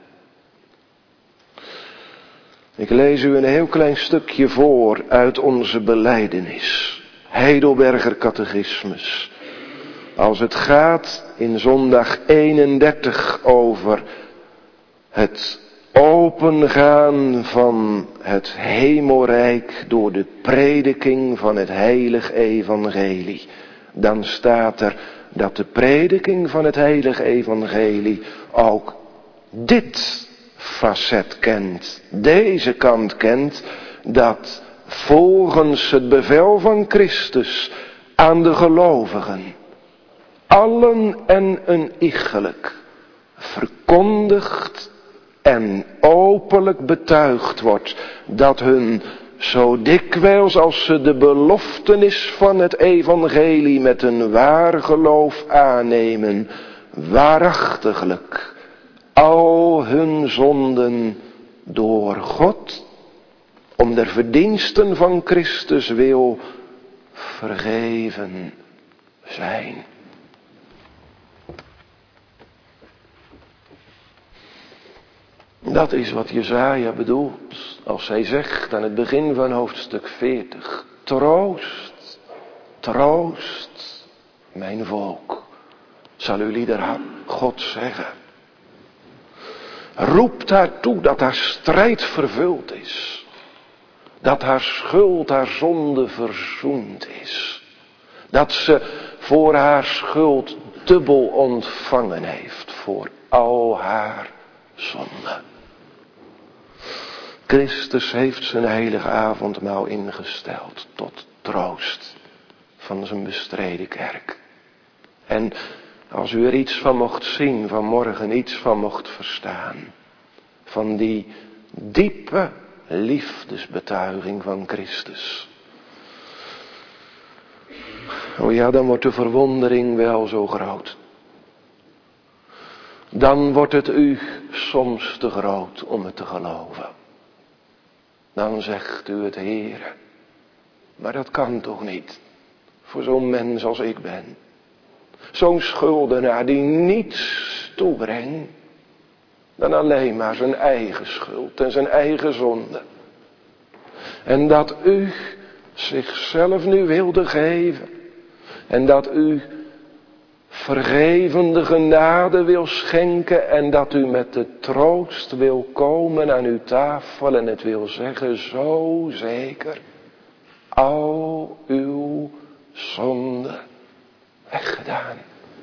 Speaker 1: Ik lees u een heel klein stukje voor uit onze belijdenis, Heidelberger Catechismus. Als het gaat in zondag 31 over het opengaan van het hemelrijk door de prediking van het heilig evangelie, dan staat er dat de prediking van het heilig evangelie ook dit facet kent, deze kant kent, dat volgens het bevel van Christus aan de gelovigen allen en een iegelijk verkondigd en openlijk betuigd wordt dat hun zo dikwijls als ze de beloftenis van het evangelie met een waar geloof aannemen, waarachtiglijk al hun zonden door God om de verdiensten van Christus wil vergeven zijn. Dat is wat Jesaja bedoelt als hij zegt aan het begin van hoofdstuk 40. Troost, troost mijn volk, zal uw lieder God zeggen. Roept haar toe dat haar strijd vervuld is. Dat haar schuld, haar zonde verzoend is. Dat ze voor haar schuld dubbel ontvangen heeft voor al haar zonde. Christus heeft zijn heilige avondmaal ingesteld tot troost van zijn bestreden kerk. En als u er iets van mocht zien vanmorgen, iets van mocht verstaan, van die diepe liefdesbetuiging van Christus. Oh ja, dan wordt de verwondering wel zo groot. Dan wordt het u soms te groot om het te geloven. Dan zegt u het Heere, maar dat kan toch niet voor zo'n mens als ik ben. Zo'n schuldenaar die niets toebrengt dan alleen maar zijn eigen schuld en zijn eigen zonde. En dat u zichzelf nu wilde geven en dat u vergevende genade wil schenken en dat u met de troost wil komen aan uw tafel en het wil zeggen, zo zeker, al uw zonde weggedaan.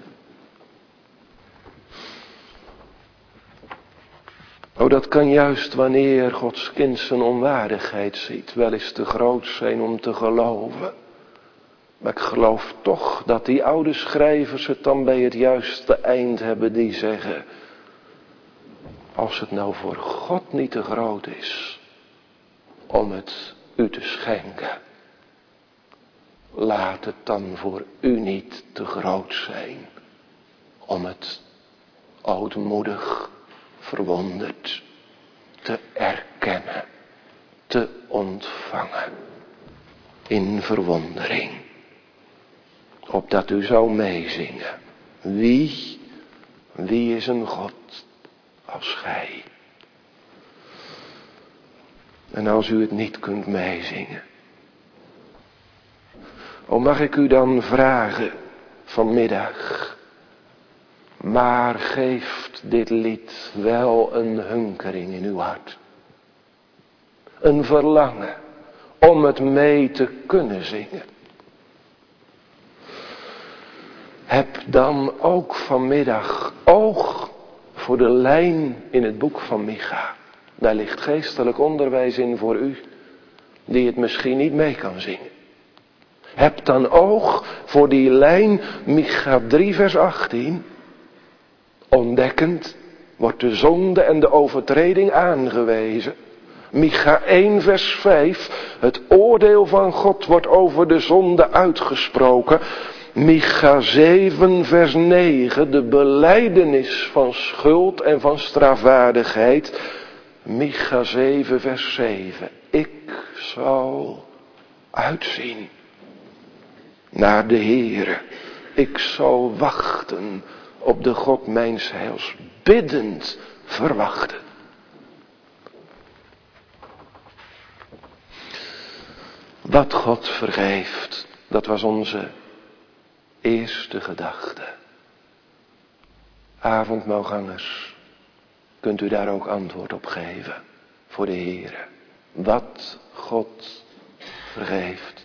Speaker 1: Oh, dat kan juist wanneer Gods kind zijn onwaardigheid ziet, wel eens te groot zijn om te geloven. Maar ik geloof toch dat die oude schrijvers het dan bij het juiste eind hebben die zeggen, als het nou voor God niet te groot is om het u te schenken, laat het dan voor u niet te groot zijn om het ootmoedig, verwonderd te erkennen, te ontvangen in verwondering. Opdat u zou meezingen. Wie is een God als gij? En als u het niet kunt meezingen, mag ik u dan vragen vanmiddag, maar geeft dit lied wel een hunkering in uw hart? Een verlangen om het mee te kunnen zingen? Heb dan ook vanmiddag oog voor de lijn in het boek van Micha. Daar ligt geestelijk onderwijs in voor u, die het misschien niet mee kan zingen. Heb dan oog voor die lijn, Micha 3 vers 18. Ontdekkend wordt de zonde en de overtreding aangewezen. Micha 1 vers 5, het oordeel van God wordt over de zonde uitgesproken. Micha 7 vers 9, de belijdenis van schuld en van strafwaardigheid. Micha 7 vers 7, ik zal uitzien naar de Heere. Ik zal wachten op de God mijns heils, biddend verwachten. Wat God vergeeft, dat was onze eerste gedachte. Avondmaalgangers, kunt u daar ook antwoord op geven voor de Heere. Wat God vergeeft.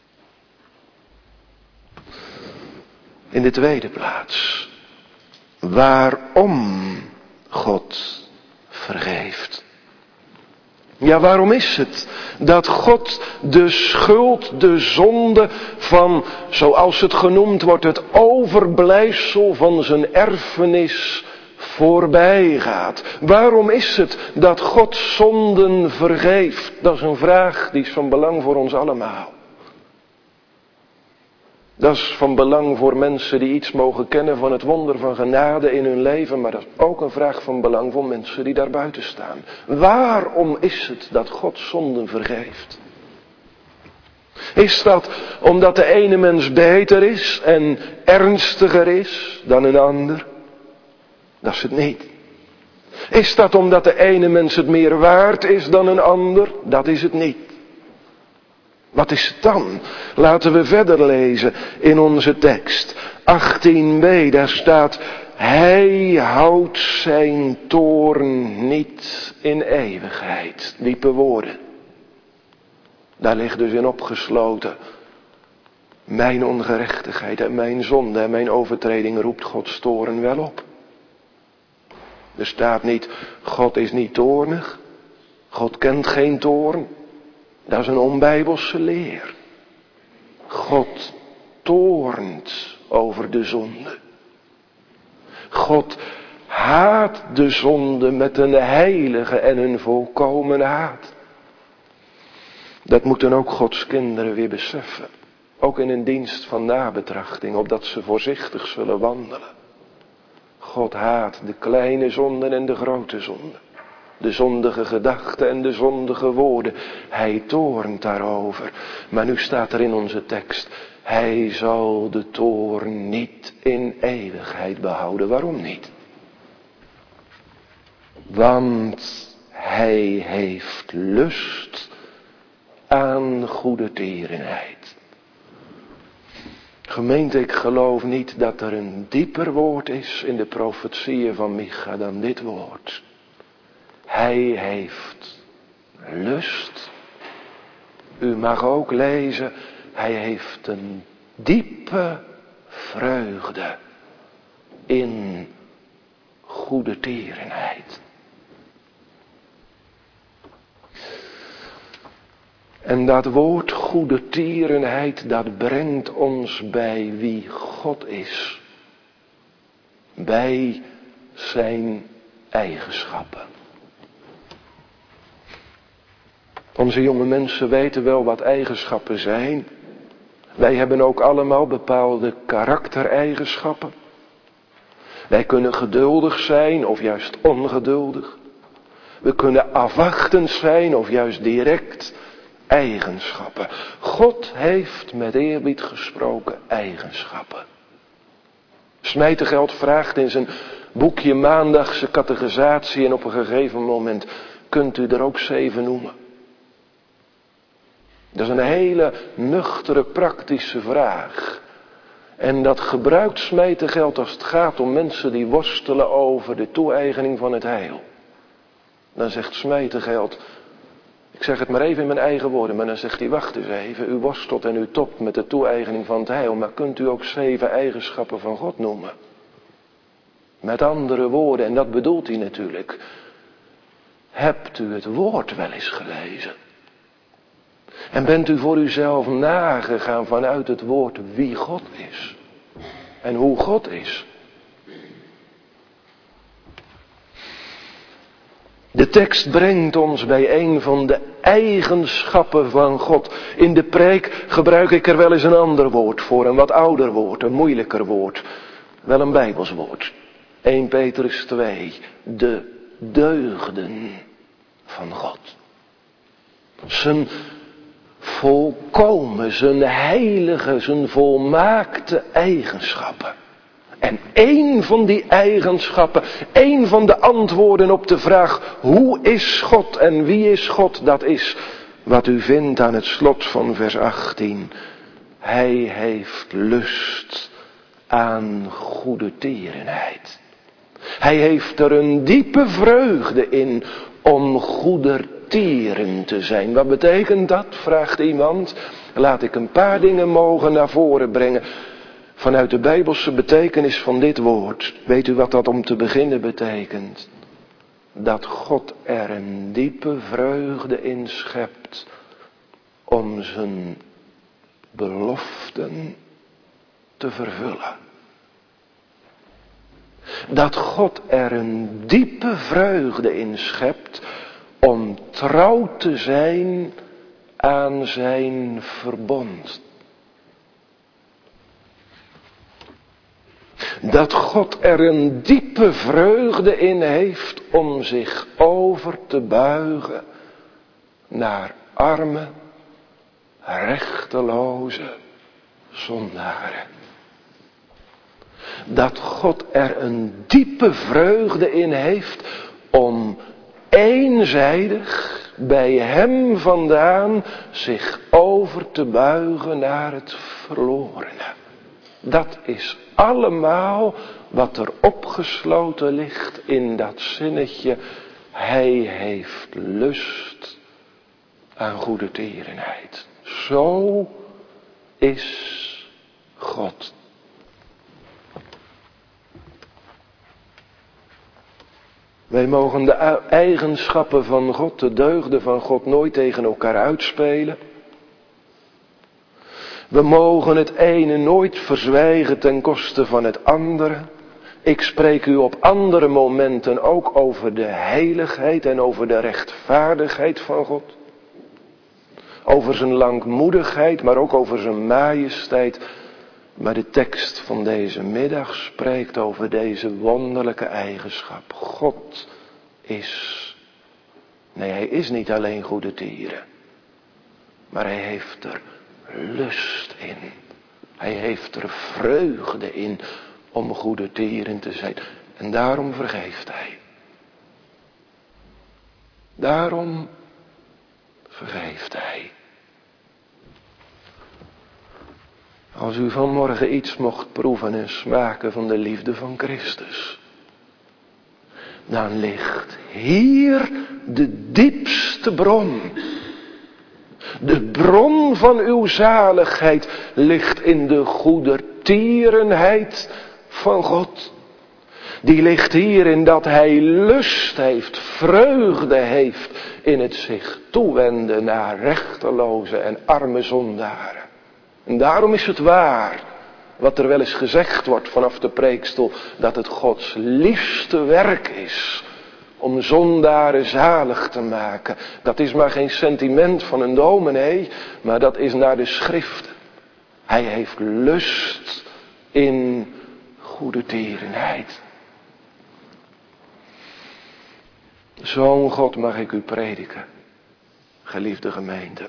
Speaker 1: In de tweede plaats, waarom God vergeeft. Ja, waarom is het dat God de schuld, de zonde van, zoals het genoemd wordt, het overblijfsel van zijn erfenis voorbij gaat? Waarom is het dat God zonden vergeeft? Dat is een vraag die is van belang voor ons allemaal. Dat is van belang voor mensen die iets mogen kennen van het wonder van genade in hun leven. Maar dat is ook een vraag van belang voor mensen die daar buiten staan. Waarom is het dat God zonden vergeeft? Is dat omdat de ene mens beter is en ernstiger is dan een ander? Dat is het niet. Is dat omdat de ene mens het meer waard is dan een ander? Dat is het niet. Wat is het dan? Laten we verder lezen in onze tekst. 18b, daar staat, hij houdt zijn toorn niet in eeuwigheid. Diepe woorden. Daar ligt dus in opgesloten. Mijn ongerechtigheid en mijn zonde en mijn overtreding roept Gods toorn wel op. Er staat niet, God is niet toornig. God kent geen toorn. Dat is een onbijbelse leer. God toornt over de zonde. God haat de zonde met een heilige en een volkomen haat. Dat moeten ook Gods kinderen weer beseffen. Ook in een dienst van nabetrachting, opdat ze voorzichtig zullen wandelen. God haat de kleine zonden en de grote zonden. De zondige gedachten en de zondige woorden. Hij toornt daarover. Maar nu staat er in onze tekst. Hij zal de toorn niet in eeuwigheid behouden. Waarom niet? Want hij heeft lust aan goede tierenheid. Gemeente, ik geloof niet dat er een dieper woord is in de profetieën van Micha dan dit woord. Hij heeft lust. U mag ook lezen, hij heeft een diepe vreugde in goede tierenheid. En dat woord goedertierenheid, dat brengt ons bij wie God is. Bij zijn eigenschappen. Onze jonge mensen weten wel wat eigenschappen zijn. Wij hebben ook allemaal bepaalde karaktereigenschappen. Wij kunnen geduldig zijn of juist ongeduldig. We kunnen afwachtend zijn of juist direct. Eigenschappen. God heeft met eerbied gesproken eigenschappen. Smijtegeld vraagt in zijn boekje Maandagse catechisatie en op een gegeven moment kunt u er ook 7 noemen. Dat is een hele nuchtere praktische vraag. En dat gebruikt Smijtegeld als het gaat om mensen die worstelen over de toe-eigening van het heil. Dan zegt Smijtegeld, ik zeg het maar even in mijn eigen woorden, maar dan zegt hij, wacht eens even, u worstelt en u topt met de toe-eigening van het heil, maar kunt u ook 7 eigenschappen van God noemen? Met andere woorden, en dat bedoelt hij natuurlijk, hebt u het woord wel eens gelezen? En bent u voor uzelf nagegaan vanuit het woord wie God is? En hoe God is? De tekst brengt ons bij een van de eigenschappen van God. In de preek gebruik ik er wel eens een ander woord voor, een wat ouder woord, een moeilijker woord. Wel een Bijbels woord. 1 Petrus 2, de deugden van God. Zijn volkomen, zijn heilige, zijn volmaakte eigenschappen. En één van die eigenschappen, één van de antwoorden op de vraag, hoe is God en wie is God, dat is wat u vindt aan het slot van vers 18. Hij heeft lust aan goedertierenheid. Hij heeft er een diepe vreugde in om goedertieren te zijn. Wat betekent dat, vraagt iemand. Laat ik een paar dingen mogen naar voren brengen. Vanuit de Bijbelse betekenis van dit woord. Weet u wat dat om te beginnen betekent? Dat God er een diepe vreugde in schept om zijn beloften te vervullen. Dat God er een diepe vreugde in schept om trouw te zijn aan zijn verbond. Dat God er een diepe vreugde in heeft om zich over te buigen naar arme, rechteloze zondaren. Dat God er een diepe vreugde in heeft om eenzijdig bij hem vandaan zich over te buigen naar het verlorene. Dat is allemaal wat er opgesloten ligt in dat zinnetje. Hij heeft lust aan goedertierenheid. Zo is God. Wij mogen de eigenschappen van God, de deugden van God, nooit tegen elkaar uitspelen. We mogen het ene nooit verzwijgen ten koste van het andere. Ik spreek u op andere momenten ook over de heiligheid en over de rechtvaardigheid van God. Over zijn langmoedigheid, maar ook over zijn majesteit. Maar de tekst van deze middag spreekt over deze wonderlijke eigenschap. God is, hij is niet alleen goedertieren. Maar hij heeft er lust in. Hij heeft er vreugde in om goedertieren te zijn. En daarom vergeeft hij. Daarom vergeeft hij. Als u vanmorgen iets mocht proeven en smaken van de liefde van Christus, dan ligt hier de diepste bron. De bron van uw zaligheid ligt in de goedertierenheid van God. Die ligt hierin dat hij lust heeft, vreugde heeft in het zich toewenden naar rechteloze en arme zondaren. En daarom is het waar, wat er wel eens gezegd wordt vanaf de preekstoel, dat het Gods liefste werk is om zondaren zalig te maken. Dat is maar geen sentiment van een dominee, maar dat is naar de schriften. Hij heeft lust in goede tierenheid. Zo'n God mag ik u prediken, geliefde gemeente.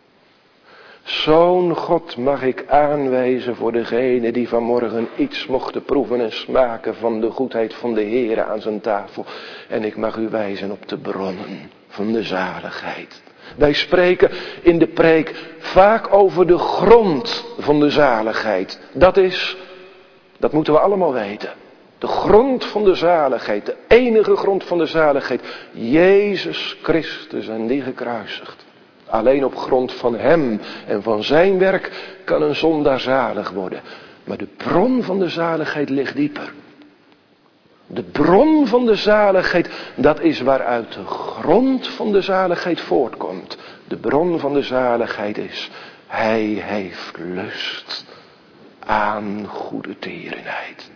Speaker 1: Zo'n God mag ik aanwijzen voor degenen die vanmorgen iets mochten proeven en smaken van de goedheid van de Heere aan zijn tafel. En ik mag u wijzen op de bronnen van de zaligheid. Wij spreken in de preek vaak over de grond van de zaligheid. Dat moeten we allemaal weten. De grond van de zaligheid, de enige grond van de zaligheid. Jezus Christus en die gekruisigd. Alleen op grond van hem en van zijn werk kan een zondaar zalig worden. Maar de bron van de zaligheid ligt dieper. De bron van de zaligheid, dat is waaruit de grond van de zaligheid voortkomt. De bron van de zaligheid is, hij heeft lust aan goede tierenheid.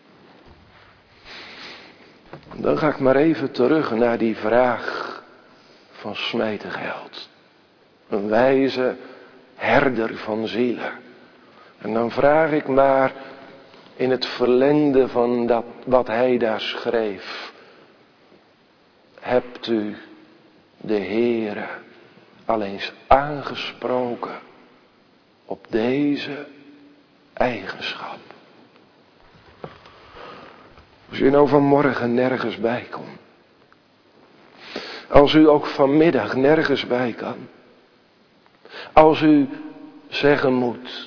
Speaker 1: Dan ga ik maar even terug naar die vraag van Smeetegeld. Een wijze herder van zielen. En dan vraag ik maar in het verlengde van dat wat hij daar schreef. Hebt u de Heere al eens aangesproken op deze eigenschap? Als u nou vanmorgen nergens bij komt. Als u ook vanmiddag nergens bij kan. Als u zeggen moet.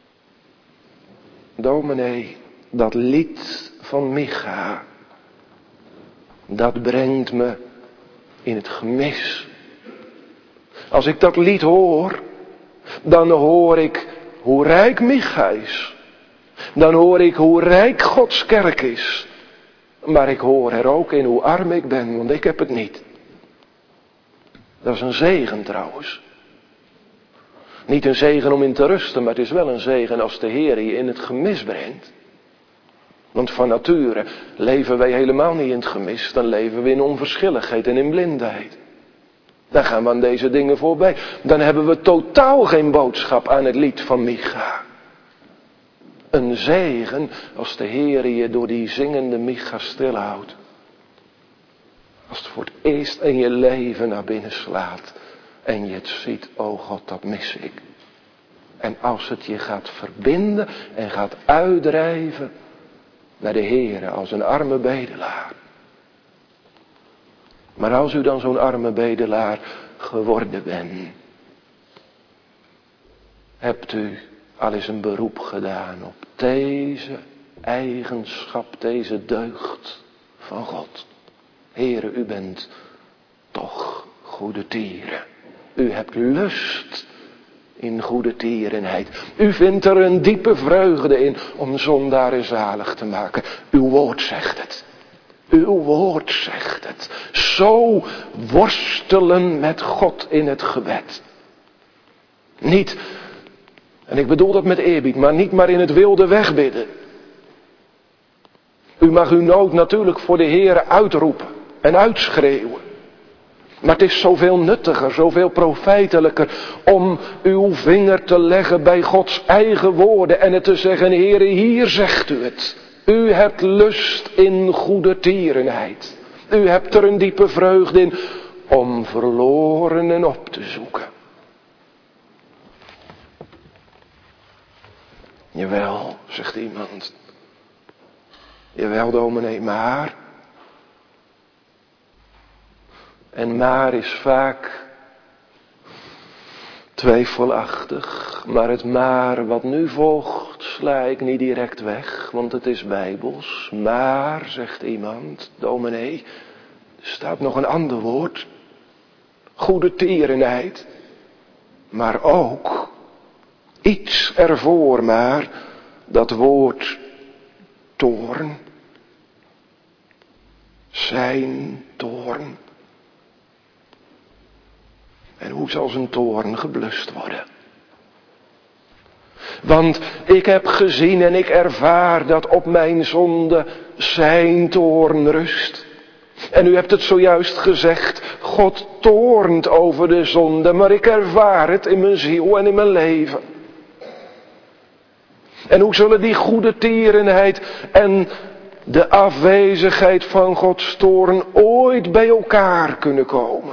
Speaker 1: Dominee, dat lied van Micha. Dat brengt me in het gemis. Als ik dat lied hoor. Dan hoor ik hoe rijk Micha is. Dan hoor ik hoe rijk Gods kerk is. Maar ik hoor er ook in hoe arm ik ben, want ik heb het niet. Dat is een zegen trouwens. Niet een zegen om in te rusten, maar het is wel een zegen als de Heer je in het gemis brengt. Want van nature leven wij helemaal niet in het gemis, dan leven we in onverschilligheid en in blindheid. Dan gaan we aan deze dingen voorbij. Dan hebben we totaal geen boodschap aan het lied van Micha. Een zegen als de Heer je door die zingende Micha stilhoudt. Als het voor het eerst in je leven naar binnen slaat. En je het ziet, oh God, dat mis ik. En als het je gaat verbinden en gaat uitdrijven naar de Heer als een arme bedelaar. Maar als u dan zo'n arme bedelaar geworden bent. Hebt u al eens een beroep gedaan op deze eigenschap, deze deugd van God. Heere, u bent toch goede tieren. U hebt lust in goede tierenheid. U vindt er een diepe vreugde in om zondaren zalig te maken. Uw woord zegt het. Uw woord zegt het. Zo worstelen met God in het gebed. Niet, en ik bedoel dat met eerbied, maar niet maar in het wilde wegbidden. U mag uw nood natuurlijk voor de Heere uitroepen en uitschreeuwen. Maar het is zoveel nuttiger, zoveel profijtelijker om uw vinger te leggen bij Gods eigen woorden en het te zeggen, Heere, hier zegt u het. U hebt lust in goede tierenheid. U hebt er een diepe vreugde in om verlorenen op te zoeken. Jawel, zegt iemand. Jawel, dominee, maar. En maar is vaak twijfelachtig. Maar het maar wat nu volgt sla ik niet direct weg, want het is bijbels. Maar, zegt iemand, dominee, er staat nog een ander woord. Goede tierenheid. Maar ook iets ervoor maar, dat woord toorn. zijn toorn. En hoe zal zijn toorn geblust worden? Want ik heb gezien en ik ervaar dat op mijn zonde zijn toorn rust. En u hebt het zojuist gezegd, God toornt over de zonde, maar ik ervaar het in mijn ziel en in mijn leven. En hoe zullen die goede tierenheid en de afwezigheid van Gods toorn ooit bij elkaar kunnen komen?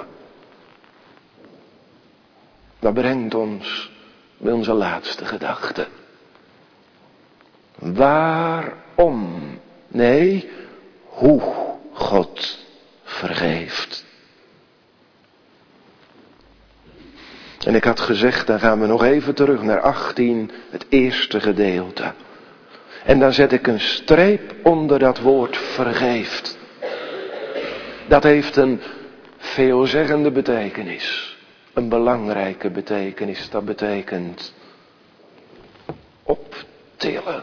Speaker 1: Dat brengt ons bij onze laatste gedachte. Waarom? Nee, hoe God vergeeft. En ik had gezegd, dan gaan we nog even terug naar 18, het eerste gedeelte. En dan zet ik een streep onder dat woord vergeeft. Dat heeft een veelzeggende betekenis. Een belangrijke betekenis. Dat betekent optillen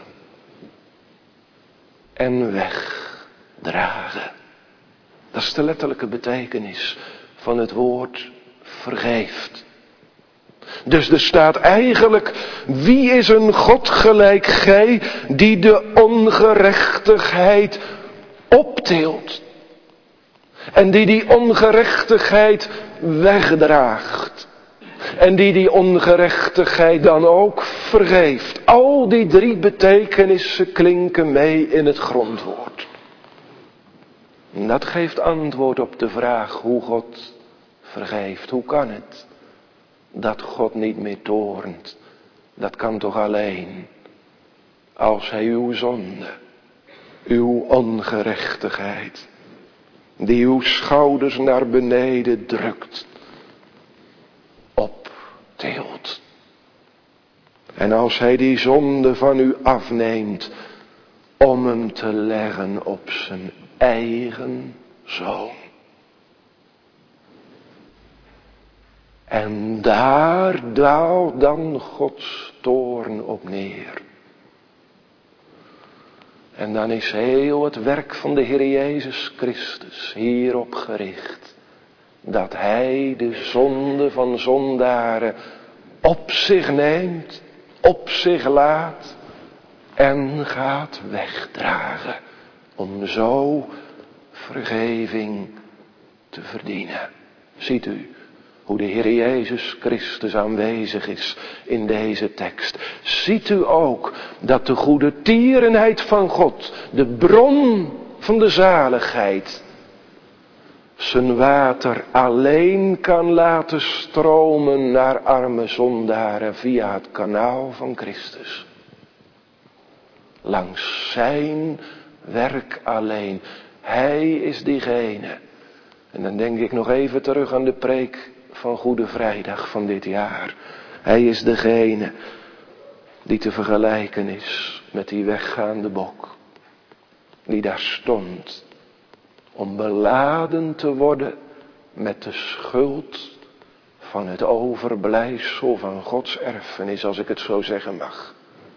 Speaker 1: en wegdragen. Dat is de letterlijke betekenis van het woord vergeeft. Dus er staat eigenlijk, wie is een God gelijk gij die de ongerechtigheid optilt. En die ongerechtigheid wegdraagt. En die ongerechtigheid dan ook vergeeft. Al die drie betekenissen klinken mee in het grondwoord. En dat geeft antwoord op de vraag hoe God vergeeft. Hoe kan het dat God niet meer toornt? Dat kan toch alleen als hij uw zonde, uw ongerechtigheid, die uw schouders naar beneden drukt, optilt. En als hij die zonde van u afneemt, om hem te leggen op zijn eigen zoon. En daar daalt dan Gods toorn op neer. En dan is heel het werk van de Heer Jezus Christus hierop gericht. Dat hij de zonde van zondaren op zich neemt, op zich laat en gaat wegdragen. Om zo vergeving te verdienen. Ziet u hoe de Heer Jezus Christus aanwezig is in deze tekst. Ziet u ook dat de goede tierenheid van God, de bron van de zaligheid, zijn water alleen kan laten stromen naar arme zondaren via het kanaal van Christus. Langs zijn werk alleen. Hij is diegene. En dan denk ik nog even terug aan de preek van Goede Vrijdag van dit jaar. Hij is degene die te vergelijken is met die weggaande bok. Die daar stond om beladen te worden met de schuld van het overblijfsel van Gods erfenis, als ik het zo zeggen mag.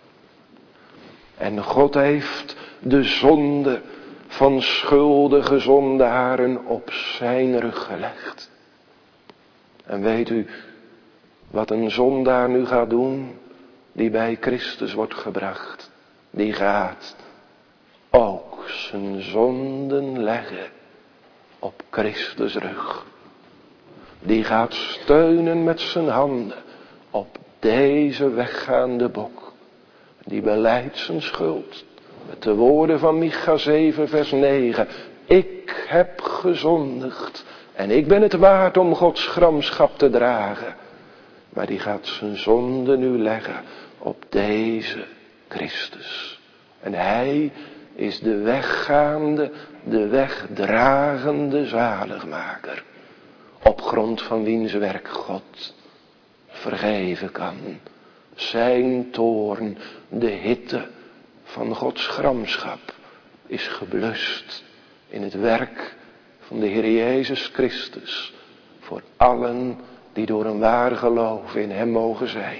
Speaker 1: En God heeft de zonde van schuldige zondaren op zijn rug gelegd. En weet u wat een zondaar nu gaat doen, die bij Christus wordt gebracht? Die gaat ook zijn zonden leggen op Christus rug. Die gaat steunen met zijn handen op deze weggaande bok. Die belijdt zijn schuld met de woorden van Micha 7 vers 9. Ik heb gezondigd en ik ben het waard om Gods gramschap te dragen. Maar die gaat zijn zonde nu leggen op deze Christus. En hij is de weggaande, de wegdragende zaligmaker. Op grond van wiens werk God vergeven kan. Zijn toorn, de hitte van Gods gramschap, is geblust in het werk van de Heer Jezus Christus. Voor allen die door een waar geloof in hem mogen zijn.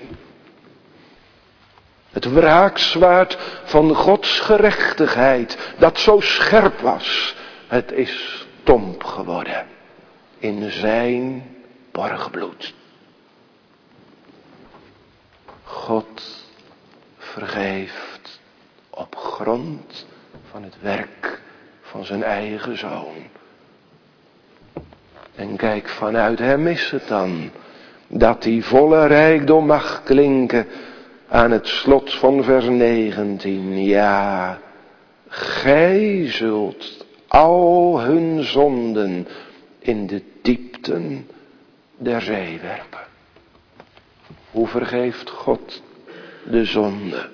Speaker 1: Het wraakzwaard van Gods gerechtigheid, dat zo scherp was, het is stomp geworden in zijn borgbloed. God vergeeft op grond van het werk van zijn eigen zoon. En kijk, vanuit hem is het dan dat die volle rijkdom mag klinken aan het slot van vers 19. Ja, gij zult al hun zonden in de diepten der zee werpen. Hoe vergeeft God de zonde?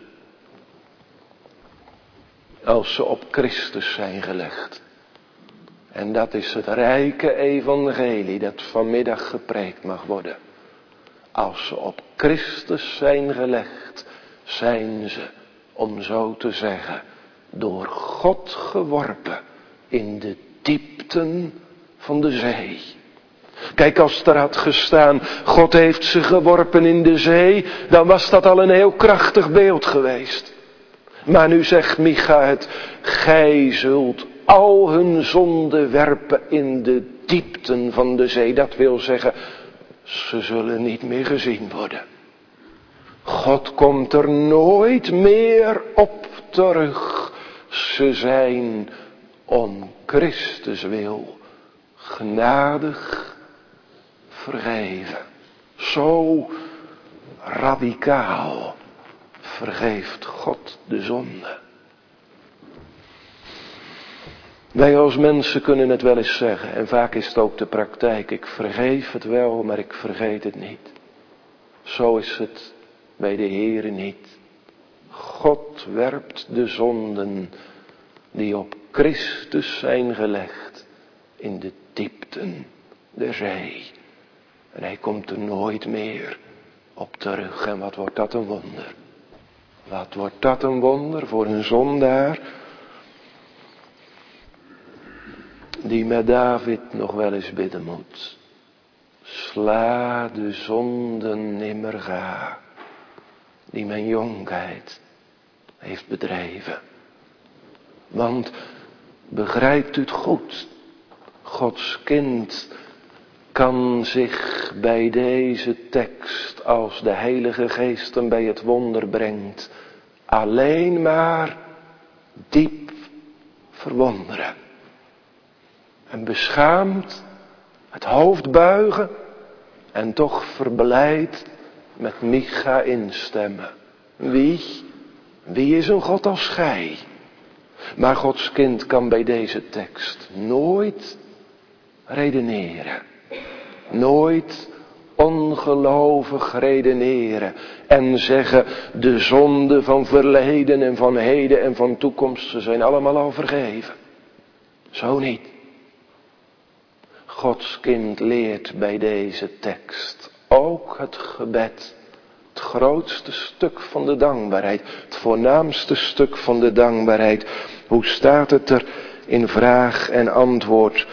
Speaker 1: Als ze op Christus zijn gelegd. En dat is het rijke evangelie dat vanmiddag gepreekt mag worden. Als ze op Christus zijn gelegd, zijn ze, om zo te zeggen, door God geworpen in de diepten van de zee. Kijk, als er had gestaan, God heeft ze geworpen in de zee, dan was dat al een heel krachtig beeld geweest. Maar nu zegt Micha het, gij zult al hun zonden werpen in de diepten van de zee. Dat wil zeggen, ze zullen niet meer gezien worden. God komt er nooit meer op terug. Ze zijn om Christus wil genadig vergeven. Zo radicaal vergeeft God de zonde. Wij als mensen kunnen het wel eens zeggen, en vaak is het ook de praktijk, ik vergeef het wel, maar ik vergeet het niet. Zo is het bij de Heere niet. God werpt de zonden die op Christus zijn gelegd in de diepten der zee. En hij komt er nooit meer op terug. En wat wordt dat een wonder. Wat wordt dat een wonder voor een zondaar die met David nog wel eens bidden moet. Sla de zonden nimmer ga, die mijn jonkheid heeft bedreven. Want begrijpt u het goed, Gods kind kan zich bij deze tekst, als de Heilige Geest hem bij het wonder brengt, alleen maar diep verwonderen. En beschaamd het hoofd buigen en toch verblijd met Micha instemmen. Wie is een God als gij? Maar Gods kind kan bij deze tekst nooit redeneren. Nooit ongelovig redeneren en zeggen de zonden van verleden en van heden en van toekomst, ze zijn allemaal al vergeven. Zo niet. Gods kind leert bij deze tekst ook het gebed, het grootste stuk van de dankbaarheid, het voornaamste stuk van de dankbaarheid. Hoe staat het er in vraag en antwoord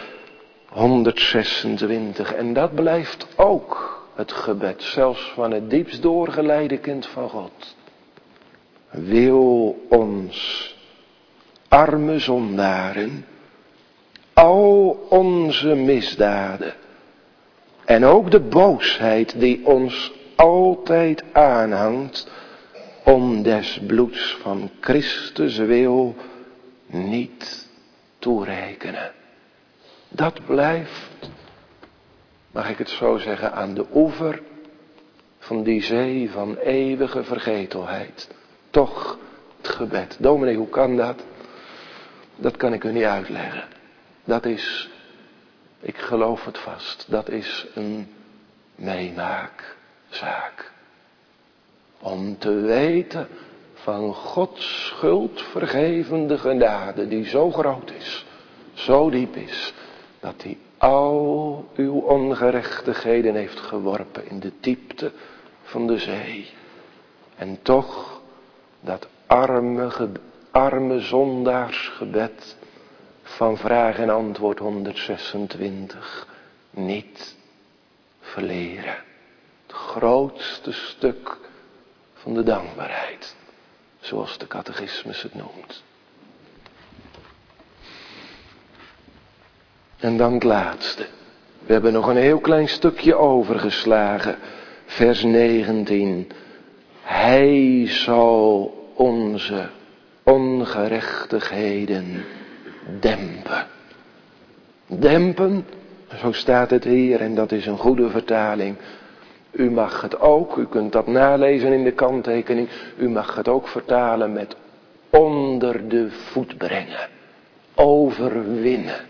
Speaker 1: 126? En dat blijft ook het gebed, zelfs van het diepst doorgeleide kind van God. Wil ons, arme zondaren, al onze misdaden en ook de boosheid die ons altijd aanhangt, om des bloeds van Christus wil niet toerekenen. Dat blijft, mag ik het zo zeggen, aan de oever van die zee van eeuwige vergetelheid. Toch het gebed. Dominee, hoe kan dat? Dat kan ik u niet uitleggen. Dat is, ik geloof het vast, dat is een meemaakzaak. Om te weten van Gods schuldvergevende genade die zo groot is, zo diep is, dat hij al uw ongerechtigheden heeft geworpen in de diepte van de zee. En toch dat arme zondaarsgebed van vraag en antwoord 126 niet verleren. Het grootste stuk van de dankbaarheid, zoals de catechismus het noemt. En dan het laatste. We hebben nog een heel klein stukje overgeslagen. Vers 19. Hij zal onze ongerechtigheden dempen. Dempen, zo staat het hier en dat is een goede vertaling. U mag het ook, u kunt dat nalezen in de kanttekening. U mag het ook vertalen met onder de voet brengen. Overwinnen.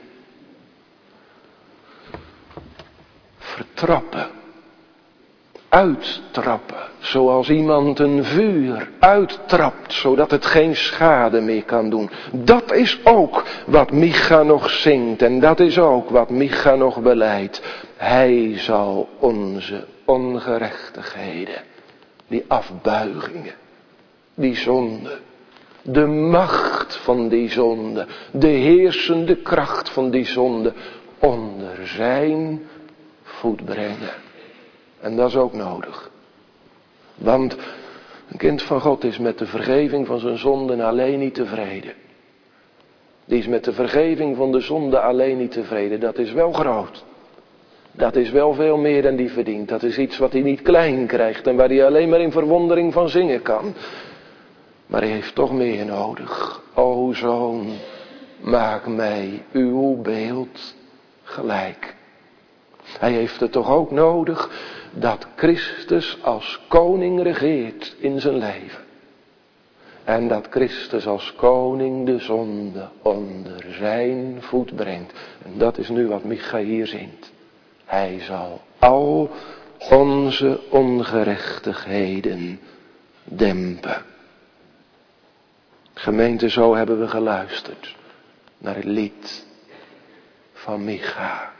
Speaker 1: Vertrappen. Uittrappen. Zoals iemand een vuur uittrapt. Zodat het geen schade meer kan doen. Dat is ook wat Micha nog zingt. En dat is ook wat Micha nog belijdt. Hij zal onze ongerechtigheden. Die afbuigingen. Die zonde. De macht van die zonde. De heersende kracht van die zonde. Onder zijn voet brengen. En dat is ook nodig. Want een kind van God is met de vergeving van zijn zonden alleen niet tevreden. Die is met de vergeving van de zonde alleen niet tevreden. Dat is wel groot. Dat is wel veel meer dan die verdient. Dat is iets wat hij niet klein krijgt en waar hij alleen maar in verwondering van zingen kan. Maar hij heeft toch meer nodig. O zoon, maak mij uw beeld gelijk. Hij heeft het toch ook nodig dat Christus als koning regeert in zijn leven. En dat Christus als koning de zonde onder zijn voet brengt. En dat is nu wat Micha hier zingt. Hij zal al onze ongerechtigheden dempen. Gemeente, zo hebben we geluisterd naar het lied van Micha.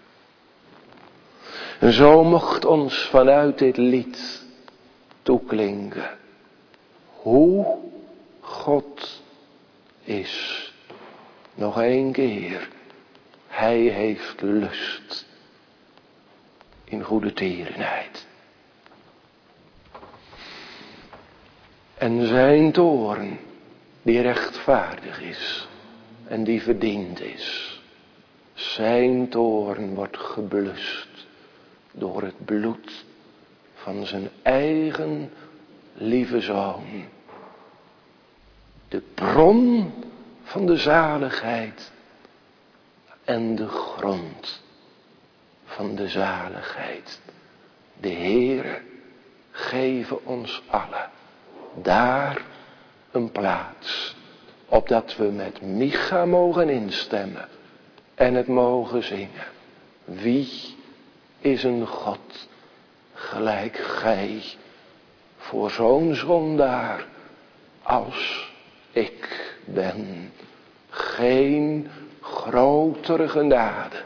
Speaker 1: En zo mocht ons vanuit dit lied toeklinken hoe God is. Nog 1 keer. Hij heeft lust in goede tierenheid. En zijn toorn die rechtvaardig is en die verdiend is. Zijn toorn wordt geblust door het bloed van zijn eigen lieve zoon. De bron van de zaligheid en de grond van de zaligheid. De Heere geven ons allen daar een plaats, opdat we met Micha mogen instemmen en het mogen zingen. Wie is een God gelijk gij voor zo'n zondaar als ik ben? Geen grotere genade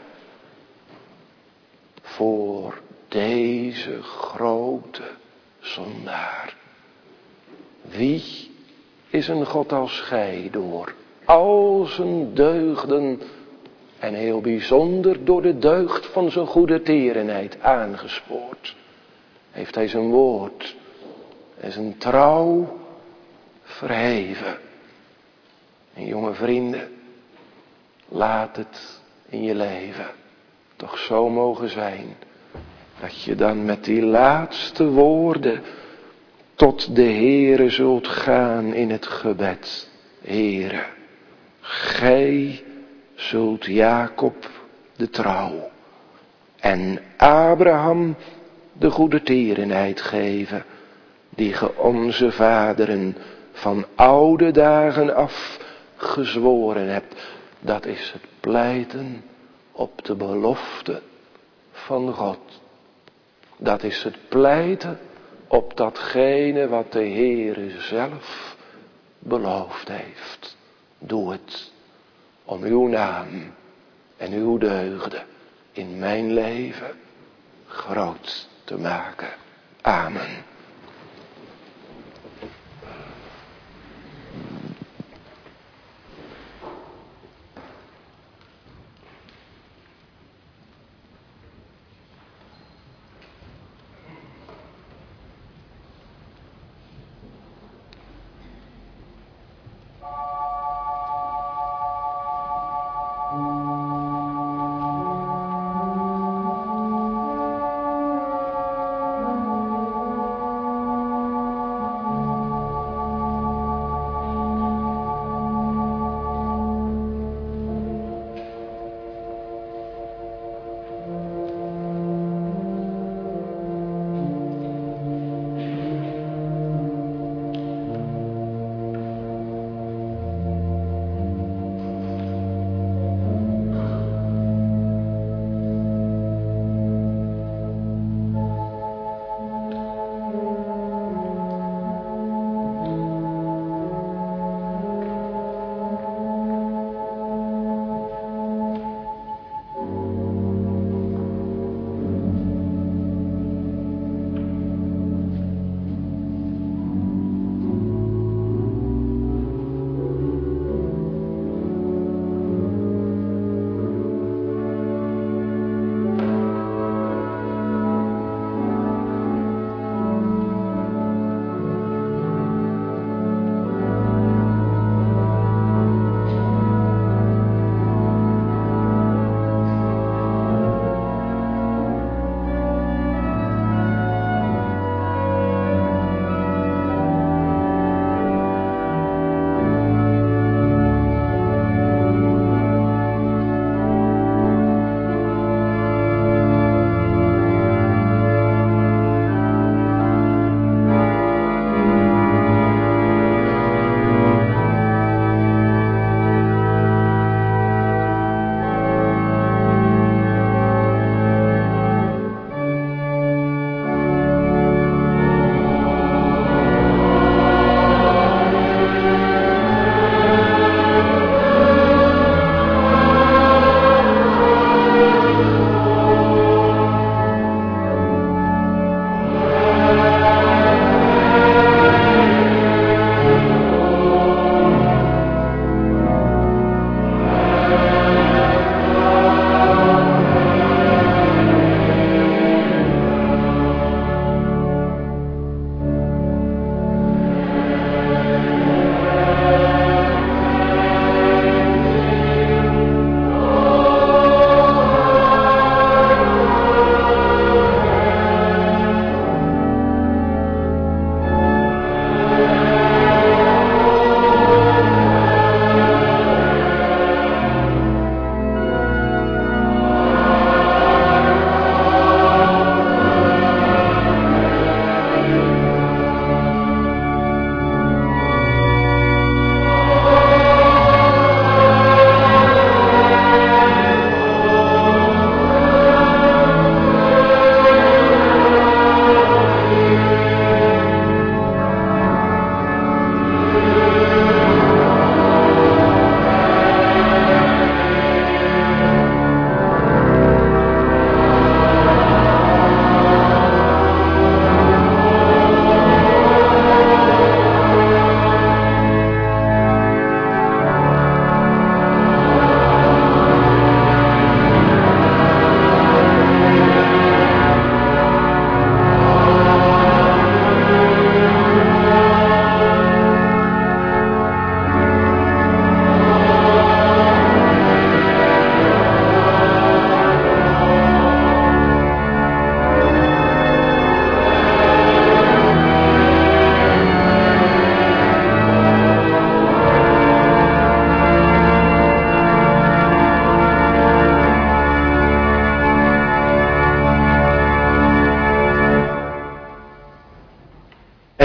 Speaker 1: voor deze grote zondaar. Wie is een God als gij door al zijn deugden en heel bijzonder door de deugd van zijn goede tierenheid aangespoord? Heeft hij zijn woord en zijn trouw verheven. En jonge vrienden, laat het in je leven toch zo mogen zijn dat je dan met die laatste woorden tot de Heere zult gaan in het gebed. Heere, gij zult Jacob de trouw en Abraham de goede tierenheid geven, die ge onze vaderen van oude dagen af gezworen hebt. Dat is het pleiten op de belofte van God. Dat is het pleiten op datgene wat de Heere zelf beloofd heeft. Doe het om uw naam en uw deugden in mijn leven groot te maken. Amen.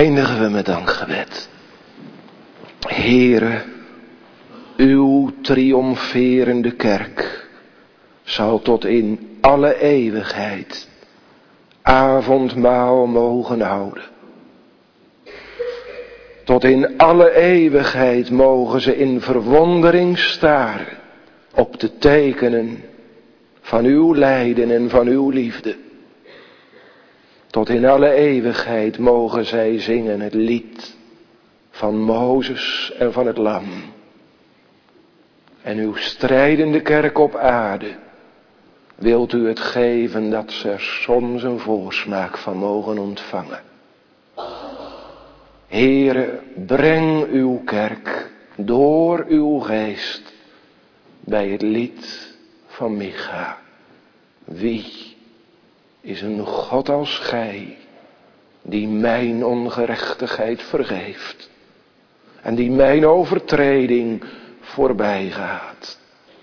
Speaker 1: eindigen we met dankgebed. Heere, uw triomferende kerk zal tot in alle eeuwigheid avondmaal mogen houden. Tot in alle eeuwigheid mogen ze in verwondering staren op de tekenen van uw lijden en van uw liefde. Tot in alle eeuwigheid mogen zij zingen het lied van Mozes en van het Lam. En uw strijdende kerk op aarde, wilt u het geven dat ze er soms een voorsmaak van mogen ontvangen. Heere, breng uw kerk door uw geest bij het lied van Micha. Wie is een God als gij, die mijn ongerechtigheid vergeeft en die mijn overtreding voorbij gaat.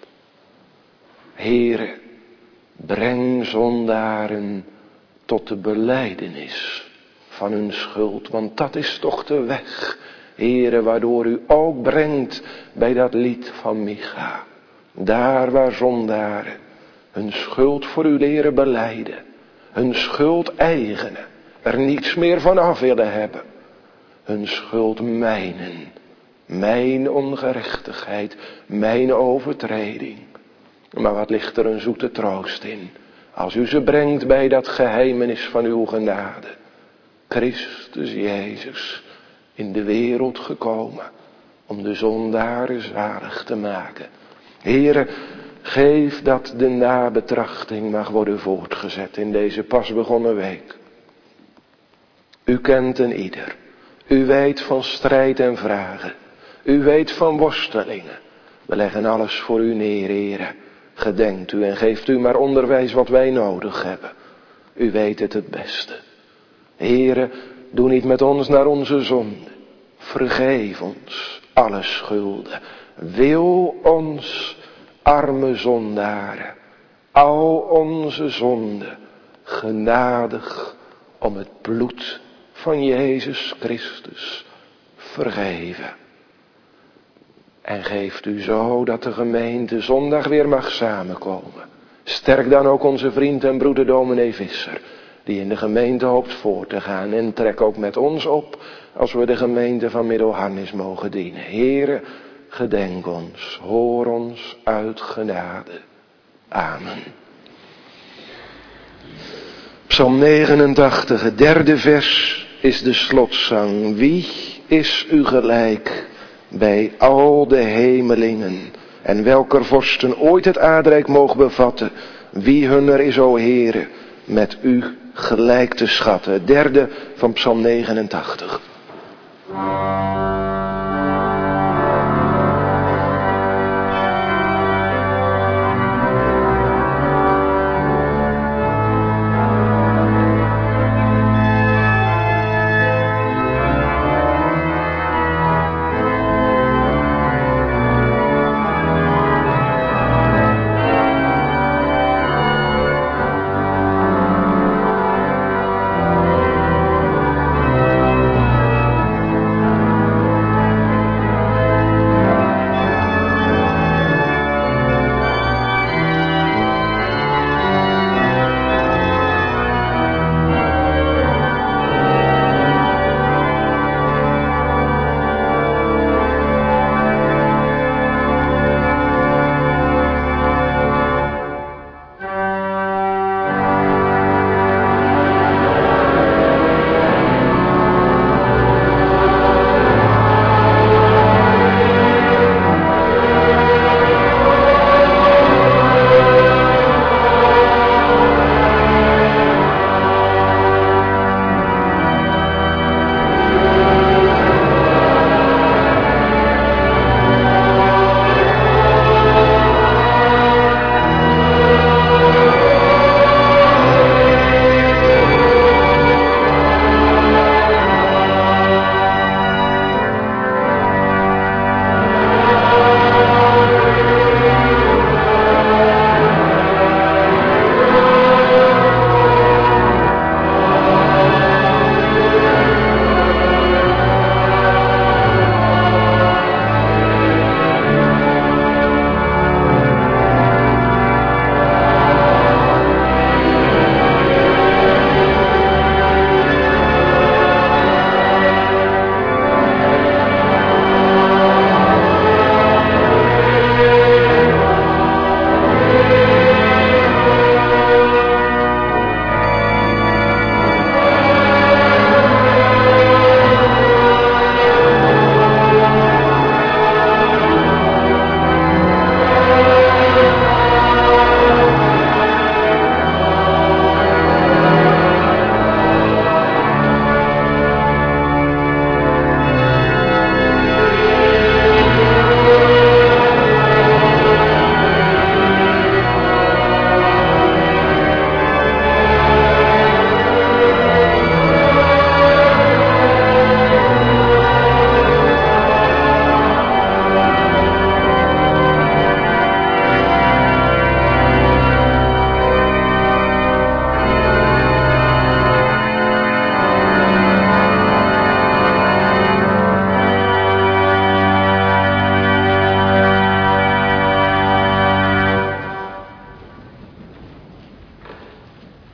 Speaker 1: Heere, breng zondaren tot de belijdenis van hun schuld, want dat is toch de weg, Heere, waardoor u ook brengt bij dat lied van Micha. Daar waar zondaren hun schuld voor u leren belijden, hun schuld eigenen, er niets meer van af willen hebben, hun schuld mijnen, mijn ongerechtigheid, mijn overtreding. Maar wat ligt er een zoete troost in, als u ze brengt bij dat geheimenis van uw genade. Christus Jezus in de wereld gekomen om de zondaren zalig te maken. Heere, geef dat de nabetrachting mag worden voortgezet in deze pas begonnen week. U kent een ieder. U weet van strijd en vragen. U weet van worstelingen. We leggen alles voor u neer, Heere. Gedenkt u en geeft u maar onderwijs wat wij nodig hebben. U weet het beste. Heere, doe niet met ons naar onze zonde. Vergeef ons alle schulden. Wil ons, arme zondaren, al onze zonden genadig om het bloed van Jezus Christus vergeven. En geeft u zo dat de gemeente zondag weer mag samenkomen. Sterk dan ook onze vriend en broeder dominee Visser, die in de gemeente hoopt voor te gaan. En trek ook met ons op, als we de gemeente van Middelharnis mogen dienen. Heere, gedenk ons, hoor ons uit genade. Amen. Psalm 89, het derde vers is de slotzang. Wie is u gelijk bij al de hemelingen? En welker vorsten ooit het aardrijk mogen bevatten? Wie hunner is, o Heere, met u gelijk te schatten? Het derde van Psalm 89.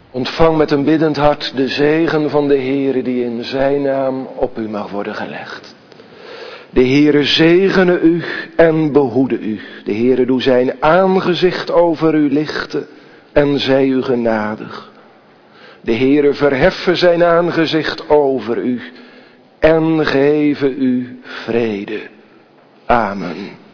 Speaker 1: Ontvang met een biddend hart de zegen van de Heere die in zijn naam op u mag worden gelegd. De Heere zegene u en behoede u. De Heere doe zijn aangezicht over u lichten en zij u genadig. De Heere verheffe zijn aangezicht over u en geven u vrede. Amen.